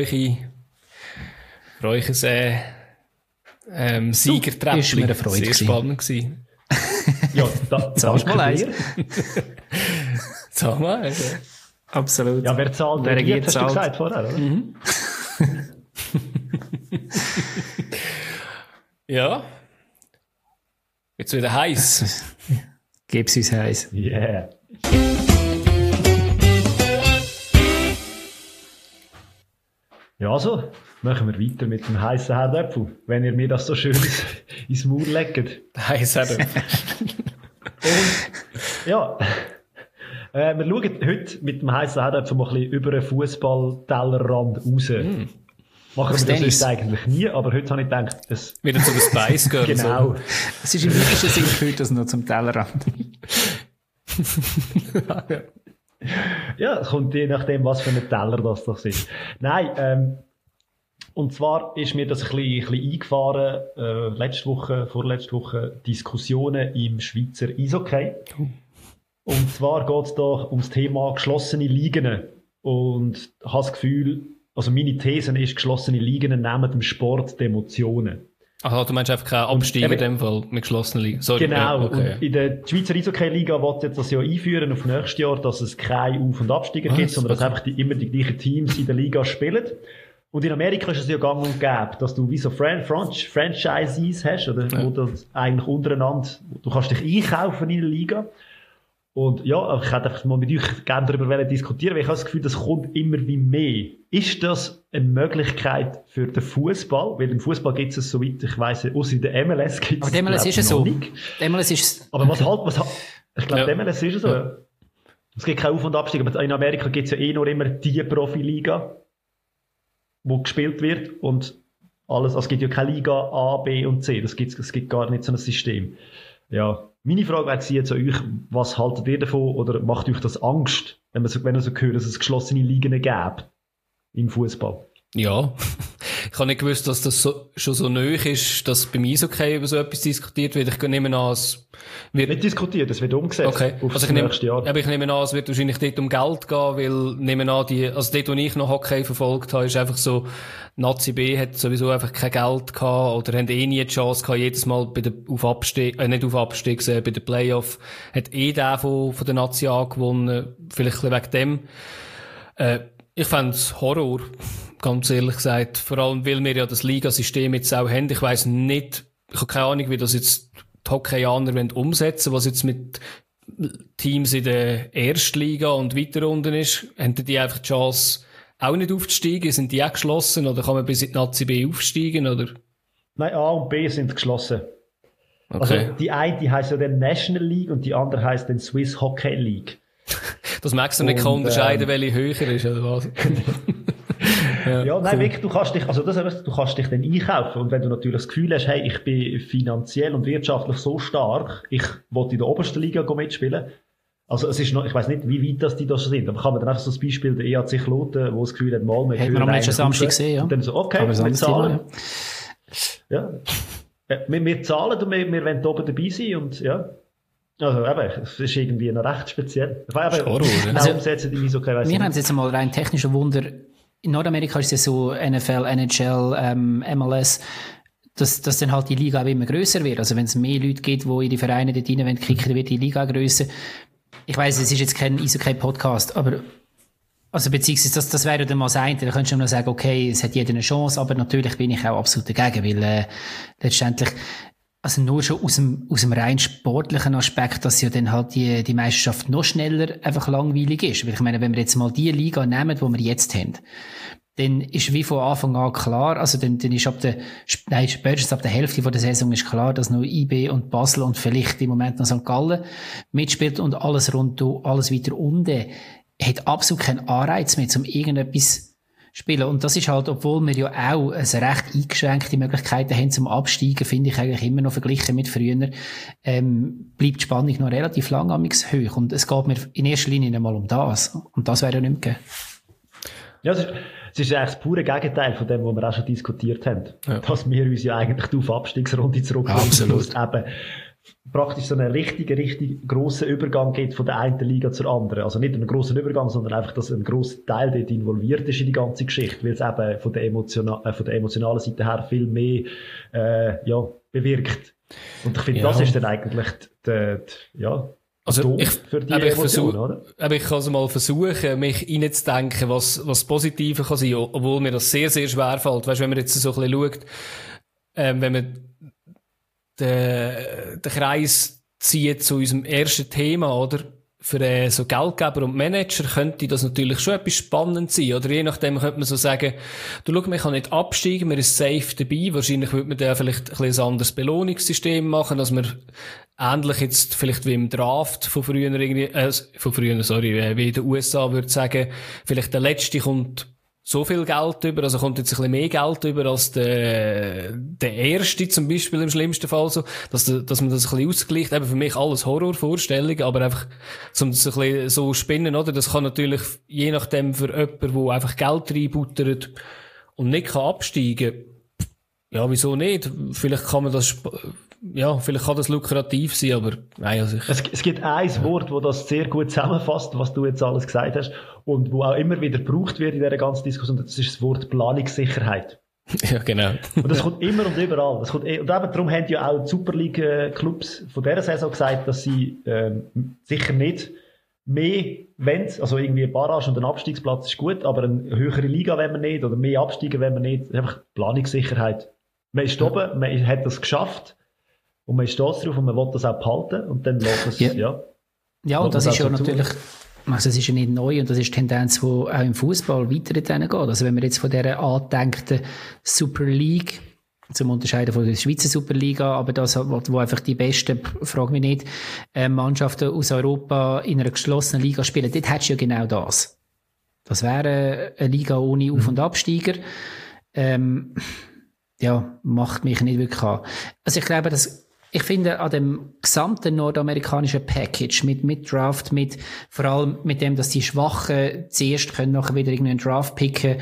C: euch ein Siegertreppchen.
A: Ist mir eine Freude.
C: Sehr spannend gewesen.
B: Ja, zahlst mal eins.
C: Sag mal. Also.
B: Absolut. Ja, wer zahlt?
A: Wer geht,
B: hast du gesagt vorher, oder?
C: Mhm. Ja. Jetzt wieder heiß.
A: Gib's uns heiß.
B: Yeah. Ja, also, machen wir weiter mit dem heißen Herdöpfel, wenn ihr mir das so schön ins Maul legt.
C: Heißer Herdöpfel.
B: Und, ja, wir schauen heute mit dem heißen Herdöpfel mal ein bisschen über den Fußballtellerrand raus. Machen wir das sonst eigentlich nie, aber heute habe ich gedacht, es
C: wieder zu den Spice Girls.
B: Genau.
A: Es ist im weitesten Sinn gehört das noch zum Tellerrand.
B: Ja, es kommt je nachdem, was für ein Teller das doch ist. Nein, und zwar ist mir das ein bisschen eingefahren, vorletzte Woche, Diskussionen im Schweizer Eishockey. Und zwar geht es da ums Thema geschlossene Ligen. Und ich habe das Gefühl, also meine These ist, geschlossene Ligen nehmen dem Sport die Emotionen.
C: Aha, du meinst einfach keinen Abstieg in dem Fall mit geschlossenen Ligen? Sorry.
B: Genau.
C: Ja, okay.
B: Und in der Schweizer Eishockey-Liga will jetzt das ja einführen auf nächstes Jahr, dass es keine Auf- und Absteiger gibt, sondern dass einfach immer die gleichen Teams in der Liga spielen. Und in Amerika ist es ja gang und gäbe, dass du wie so Franchises hast, oder? Ja. Wo du eigentlich untereinander, du kannst dich einkaufen in der Liga. Und ja, ich hätte einfach mal mit euch gerne darüber diskutieren, weil ich habe das Gefühl, das kommt immer wie mehr. Ist das eine Möglichkeit für den Fußball? Weil im Fußball gibt es soweit, ich weiss, außer in der MLS gibt es.
A: Aber der MLS ist es so. Der MLS ist
B: aber ich glaube, der MLS ist es so. Ja. Es gibt keinen Auf- und Abstieg, aber in Amerika gibt es ja nur immer die Profiliga, wo gespielt wird und alles, also es gibt ja keine Liga A, B und C, es gibt gar nicht so ein System. Ja. Meine Frage wäre jetzt an euch, was haltet ihr davon oder macht euch das Angst, wenn ihr so hört, dass es geschlossene Ligen gibt im Fußball?
C: Ja, ich habe nicht gewusst, dass das schon so neu ist, dass beim Eishockey über so etwas diskutiert wird. Ich nehme an, es wird...
B: Nicht diskutiert, es wird umgesetzt
C: auf das nächste Jahr. Aber ich nehme an, es wird wahrscheinlich dort um Geld gehen, weil, also dort, wo ich noch Hockey verfolgt habe, ist einfach so, Nazi B hat sowieso einfach kein Geld gehabt, oder haben nie die Chance gehabt, jedes Mal bei der bei der Playoff, hat der von der Nazi A gewonnen, vielleicht ein bisschen wegen dem. Ich fände es Horror, ganz ehrlich gesagt. Vor allem, weil wir ja das Ligasystem jetzt auch haben. Ich weiss nicht, ich habe keine Ahnung, wie das jetzt die Hockeyaner umsetzen wollen, was jetzt mit Teams in der Erstliga und weiter unten ist. Haben die einfach die Chance, auch nicht aufzusteigen? Sind die auch geschlossen? Oder kann man bis in die Nazi B aufsteigen? Oder?
B: Nein, A und B sind geschlossen.
C: Okay.
B: Also die eine, die heisst ja dann National League und die andere heisst dann Swiss Hockey League.
C: Das merkst du nicht unterscheiden, welche höher ist, oder was?
B: Ja, nein, wirklich, du kannst dich dann einkaufen. Und wenn du natürlich das Gefühl hast, hey, ich bin finanziell und wirtschaftlich so stark, ich will in der obersten Liga mitspielen. Also, es ist noch, ich weiss nicht, wie weit die da schon sind. Aber kann man dann einfach so das Beispiel der EAC Kloten, wo das Gefühl hat, mal,
A: hätten wir am letzten Samstag gesehen, ja.
B: Und dann so, okay, wir zahlen. Ja. Wir zahlen und wir wollen oben dabei sein und, ja. Also, eben, es ist irgendwie noch recht speziell. Wir haben
A: es jetzt einmal rein technischer Wunder. In Nordamerika ist es so NFL, NHL, MLS, dass dann halt die Liga auch immer grösser wird. Also wenn es mehr Leute gibt, die in die Vereine dort rein kicken, dann wird die Liga grösser. Ich weiss, es ist jetzt kein Eishockey-Podcast, aber also beziehungsweise das wäre dann mal das eine. Da könntest du nur sagen, okay, es hat jeder eine Chance, aber natürlich bin ich auch absolut dagegen, weil letztendlich also nur schon aus dem rein sportlichen Aspekt, dass ja dann halt die Meisterschaft noch schneller einfach langweilig ist. Weil ich meine, wenn wir jetzt mal die Liga nehmen, die wir jetzt haben, dann ist wie von Anfang an klar, also dann ist spätestens ab der Hälfte von der Saison ist klar, dass noch IB und Basel und vielleicht im Moment noch St. Gallen mitspielt und alles alles weiter unten hat absolut keinen Anreiz mehr, um irgendetwas spielen. Und das ist halt, obwohl wir ja auch recht eingeschränkte Möglichkeiten haben zum Absteigen, finde ich eigentlich immer noch verglichen mit früher, bleibt die Spannung noch relativ lang hoch. Und es geht mir in erster Linie nicht mal um das. Und das wäre ja nicht mehr gegeben.
B: Ja, es ist eigentlich das pure Gegenteil von dem, was wir auch schon diskutiert haben. Ja. Dass wir uns ja eigentlich auf Abstiegsrunde zurückholen.
C: Absolut.
B: Eben praktisch so einen richtig grossen Übergang geht von der einen Liga zur anderen. Also nicht einen grossen Übergang, sondern einfach, dass ein grosser Teil dort involviert ist in die ganze Geschichte, weil es eben von der emotionalen Seite her viel mehr bewirkt. Und ich finde, das ist dann eigentlich
C: also
B: für die Emotion, oder?
C: Aber ich kann es mal versuchen, mich reinzudenken, was Positive kann sein, obwohl mir das sehr, sehr schwer fällt. Weißt du, wenn man jetzt so ein bisschen schaut, wenn man den Kreis zieht zu unserem ersten Thema, oder? Für so Geldgeber und Manager könnte das natürlich schon etwas spannend sein, oder? Je nachdem könnte man so sagen, du schau, man kann nicht absteigen, man ist safe dabei. Wahrscheinlich würde man da vielleicht ein anderes Belohnungssystem machen, dass man ähnlich jetzt vielleicht wie im Draft von früher wie in den USA würde sagen, vielleicht der Letzte kommt so viel Geld über, also kommt jetzt ein bisschen mehr Geld über als der erste zum Beispiel im schlimmsten Fall so, dass man das ein bisschen ausgleicht. Eben für mich alles Horrorvorstellungen, aber einfach, um das ein bisschen so spinnen, oder? Das kann natürlich, je nachdem für jemanden, der einfach Geld reinbuttert und nicht kann absteigen, ja, wieso nicht? Vielleicht kann man das, vielleicht kann das lukrativ sein, aber nein, also
B: es gibt ein Wort, das das sehr gut zusammenfasst, was du jetzt alles gesagt hast und wo auch immer wieder gebraucht wird in dieser ganzen Diskussion, das ist das Wort Planungssicherheit.
C: Ja, genau.
B: Und das kommt immer und überall. Und eben darum haben ja auch die Super League-Clubs von dieser Saison gesagt, dass sie sicher nicht mehr wollen, also irgendwie eine Barrage und ein Abstiegsplatz ist gut, aber eine höhere Liga wollen wir nicht oder mehr Absteiger wollen wir nicht. Einfach Planungssicherheit. Man ist oben, man hat das geschafft und man ist stolz drauf und man will das auch behalten und dann lässt es,
A: Ja, und das ist ja natürlich, also es ist ja nicht neu und das ist die Tendenz, die auch im Fußball weiter geht. Also wenn wir jetzt von dieser angedenkten Super League, zum Unterscheiden von der Schweizer Superliga, aber das, wo einfach die besten, frag mich nicht, Mannschaften aus Europa in einer geschlossenen Liga spielen, dort hättest du ja genau das. Das wäre eine Liga ohne Auf- und Absteiger. Macht mich nicht wirklich an. Also ich glaube, ich finde an dem gesamten nordamerikanischen Package mit Draft, vor allem mit dem, dass die Schwachen zuerst können, nachher wieder irgendeinen Draft picken,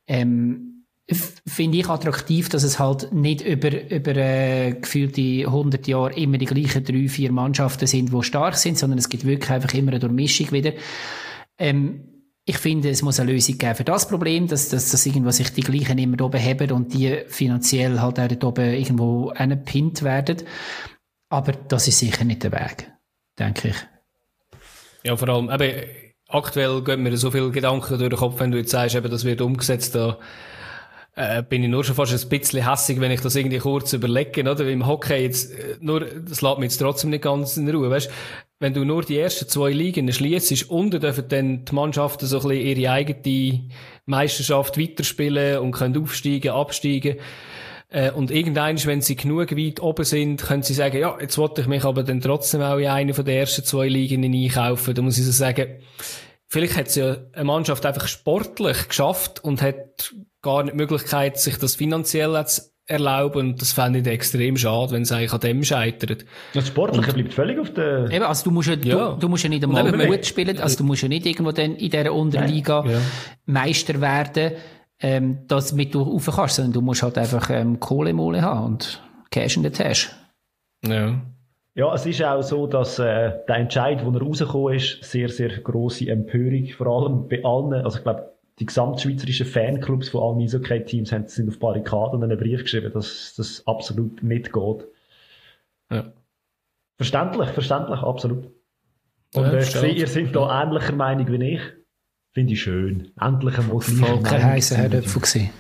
A: finde ich attraktiv, dass es halt nicht über gefühlte 100 Jahre immer die gleichen 3-4 Mannschaften sind, die stark sind, sondern es gibt wirklich einfach immer eine Durchmischung wieder. Ich finde, es muss eine Lösung geben für das Problem, dass irgendwo sich die gleichen immer oben haben und die finanziell halt auch dort oben irgendwo angepinnt werden. Aber das ist sicher nicht der Weg, denke ich.
C: Ja, vor allem, aktuell gehen mir so viele Gedanken durch den Kopf, wenn du jetzt sagst, das wird umgesetzt, da bin ich nur schon fast ein bisschen hässig, wenn ich das irgendwie kurz überlege, oder? Im Hockey jetzt, das lässt mich jetzt trotzdem nicht ganz in Ruhe, weißt? Wenn du nur die ersten 2 Ligen schliessest, unten dürfen dann die Mannschaften so ein bisschen ihre eigene Meisterschaft weiterspielen und können aufsteigen, absteigen. Und irgendwann, wenn sie genug weit oben sind, können sie sagen, ja, jetzt wollte ich mich aber dann trotzdem auch in eine von den ersten 2 Ligen einkaufen. Da muss ich so sagen, vielleicht hat es ja eine Mannschaft einfach sportlich geschafft und hat gar nicht die Möglichkeit, sich das finanziell zu erlauben. Und das fände ich extrem schade, wenn es eigentlich an dem scheitert.
B: Das Sportliche bleibt völlig auf der...
A: Eben, also du musst ja nicht einmal gut spielen, also du musst ja nicht irgendwo dann in dieser Unterliga Meister werden, damit du rauf kannst, sondern du musst halt einfach Kohle-Mole haben und Cash in der Tasche.
C: Ja.
B: Ja, es ist auch so, dass der Entscheid, wo er rausgekommen ist, sehr, sehr grosse Empörung, vor allem bei allen, also ich glaube, die gesamtschweizerischen Fanclubs von allen Eishockey-Teams sind auf Barrikaden einen Brief geschrieben, dass das absolut nicht geht.
C: Ja.
B: Verständlich, absolut. Und ich sehe, ihr seid da ähnlicher Meinung wie ich. Finde ich schön. Endlich einmal gleiche Meinung.
A: Kein heißer Herdöpfel gewesen.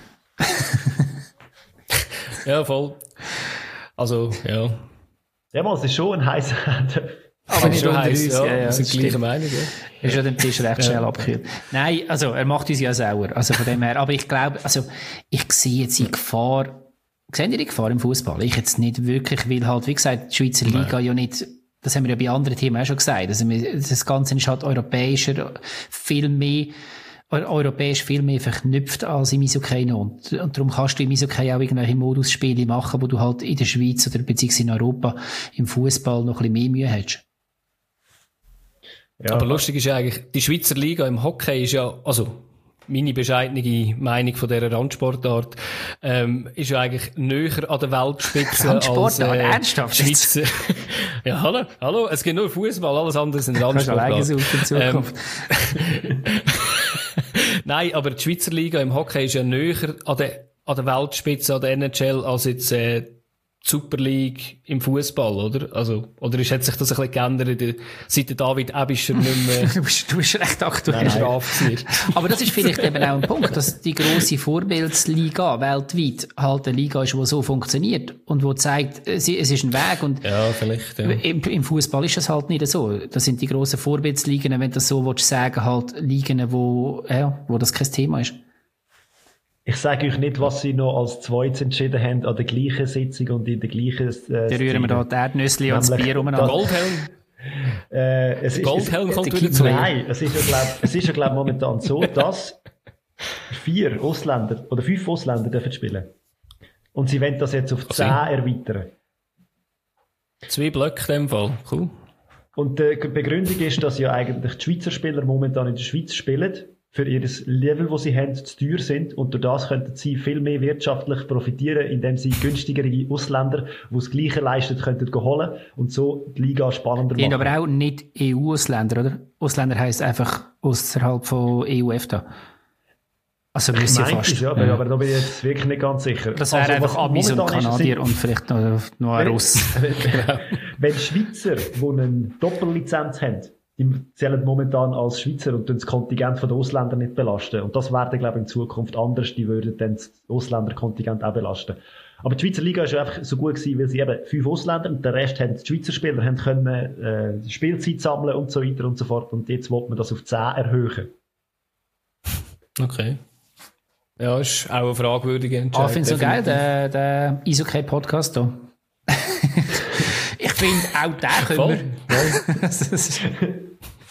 C: Ja, voll. Also, ja.
B: Ja, es ist schon ein heißer Herdöpfel.
A: Aber nicht unter uns.
C: Ja, sind gleiche Meinung, ja.
A: Ist ja den Tisch recht schnell abgekühlt. Nein, also, er macht uns ja sauer. Also, von dem her. Aber ich glaube, also, ich sehe jetzt die Gefahr, seht ihr die Gefahr im Fußball? Ich jetzt nicht wirklich, weil halt, wie gesagt, die Schweizer Liga ja nicht, das haben wir ja bei anderen Themen auch schon gesagt. Also, das Ganze ist halt europäisch viel mehr verknüpft als im Eishockey. Und darum kannst du im Eishockey auch irgendwelche Modusspiele machen, wo du halt in der Schweiz oder beziehungsweise in Europa im Fußball noch ein bisschen mehr Mühe hast.
C: Ja. Aber lustig ist ja eigentlich, die Schweizer Liga im Hockey ist ja, also meine bescheidene Meinung von dieser Randsportart, ist ja eigentlich näher an der Weltspitze als
A: ernsthaft?
C: Schweizer. Ja, hallo, es gibt nur Fußball, alles andere sind Randsportarten. Nein, aber die Schweizer Liga im Hockey ist ja näher an der Weltspitze, an der NHL, als jetzt Super League im Fußball, oder? Also, oder hat sich das ein bisschen geändert, seit der David Ebischer nicht mehr
A: du bist recht aktuell
C: straft wird.
A: Aber das ist vielleicht eben auch ein Punkt, dass die grosse Vorbildsliga weltweit halt eine Liga ist, die so funktioniert und die zeigt, es ist ein Weg. Und
C: ja, vielleicht, ja.
A: Im Fußball ist das halt nicht so. Das sind die grossen Vorbildsligen, wenn du das so willst sagen, halt Ligen, wo das kein Thema ist.
B: Ich sage euch nicht, was sie noch als Zweites entschieden haben an der gleichen Sitzung und in der gleichen
A: da rühren wir da die Erdnüsse und das Bier umeinander.
C: Goldhelm? Goldhelm kommt wieder
B: zurück. Nein, es ist ja, glaube momentan so, dass 4 Ausländer oder 5 Ausländer dürfen spielen. Und sie wollen das jetzt auf 10 erweitern.
C: 2 Blöcke in dem Fall. Cool.
B: Und die Begründung ist, dass ja eigentlich die Schweizer Spieler momentan in der Schweiz spielen, für ihr Level, das sie haben, zu teuer sind. Und durch das könnten sie viel mehr wirtschaftlich profitieren, indem sie günstigere Ausländer, die das Gleiche leisten, könnten holen und so die Liga spannender machen.
A: Aber auch nicht EU-Ausländer, oder? Ausländer heisst einfach außerhalb von EU-EFTA. Also
B: ich
A: müssen ja fast.
B: Ja, aber da bin ich jetzt wirklich nicht ganz sicher.
A: Das wäre einfach Amis und Kanadier und vielleicht noch ein Russ.
B: Wenn Schweizer, die eine Doppellizenz haben, die zählen momentan als Schweizer und das Kontingent der Ausländer nicht belasten. Und das werden, glaube ich, in Zukunft anders. Die würden dann das Ausländerkontingent auch belasten. Aber die Schweizer Liga ist ja einfach so gut gewesen, weil sie eben 5 Ausländer und der Rest haben die Schweizer Spieler haben können, Spielzeit sammeln und so weiter und so fort. Und jetzt will man das auf 10 erhöhen.
C: Okay. Ja, ist auch eine fragwürdige Entscheidung.
A: Ich finde es so geil, der Eishockey-Podcast hier. Ich finde, auch den können wir.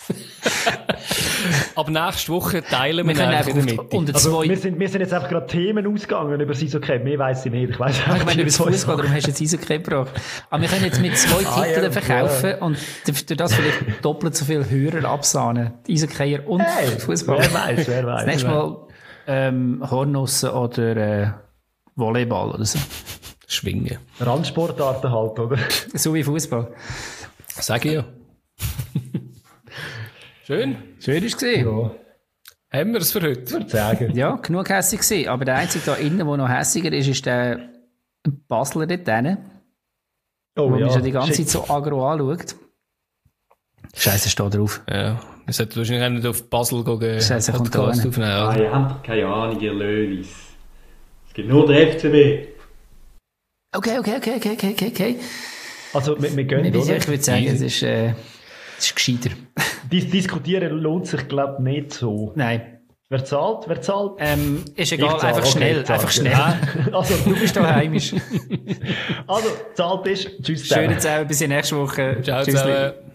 C: Ab nächste Woche teilen wir
A: einfach
C: in der Mitte.
B: Also, wir sind jetzt einfach gerade Themen ausgegangen über das Eishockey. Mehr weiss ich nicht. Ich weiss
A: ich meine, über das Fußball, darum hast du jetzt Eishockey gebracht. Aber wir können jetzt mit 2 Titeln verkaufen und durch das vielleicht doppelt so viele Hörer absahnen. Eishockeyer und Fußball.
B: Wer weiß.
A: Das nächste Mal Hornussen oder Volleyball oder so.
C: Schwingen.
B: Randsportarten halt, oder?
A: So wie Fußball.
C: Sag ich ja. Schön.
A: Schön ist gesehen.
B: Ja.
C: Haben wir es für heute?
B: Ich würde sagen.
A: Ja, genug hässig gewesen. Aber der einzige da innen, der noch hässiger ist, ist der Basler dort drinnen.
B: Oh,
A: wo
B: ja.
A: mich schon die ganze Zeit so aggro anschaut. Scheiße, steht drauf.
C: Ja. Wir sollten wahrscheinlich auch nicht auf Basel gehen.
A: Scheiße, kommt da rein.
C: aufnehmen.
D: Ihr habt doch keine Ahnung, ihr Lölis. Es gibt nur den FCB.
A: Okay.
B: Also, wir gehen,
A: Ich
B: oder?
A: würde sagen, es ist gescheiter.
B: Diskutieren lohnt sich, glaube ich, nicht so.
A: Nein.
B: Wer zahlt?
A: Ist egal,
B: Ich zahle,
A: einfach
B: okay,
A: schnell.
B: ich zahle,
A: Einfach schnell.
B: ja. Also,
A: Du bist da heimisch.
B: zahlt ist. Tschüss.
A: Schöne Zeit, bis nächste Woche.
C: Ciao
A: Tschüss.
C: zusammen.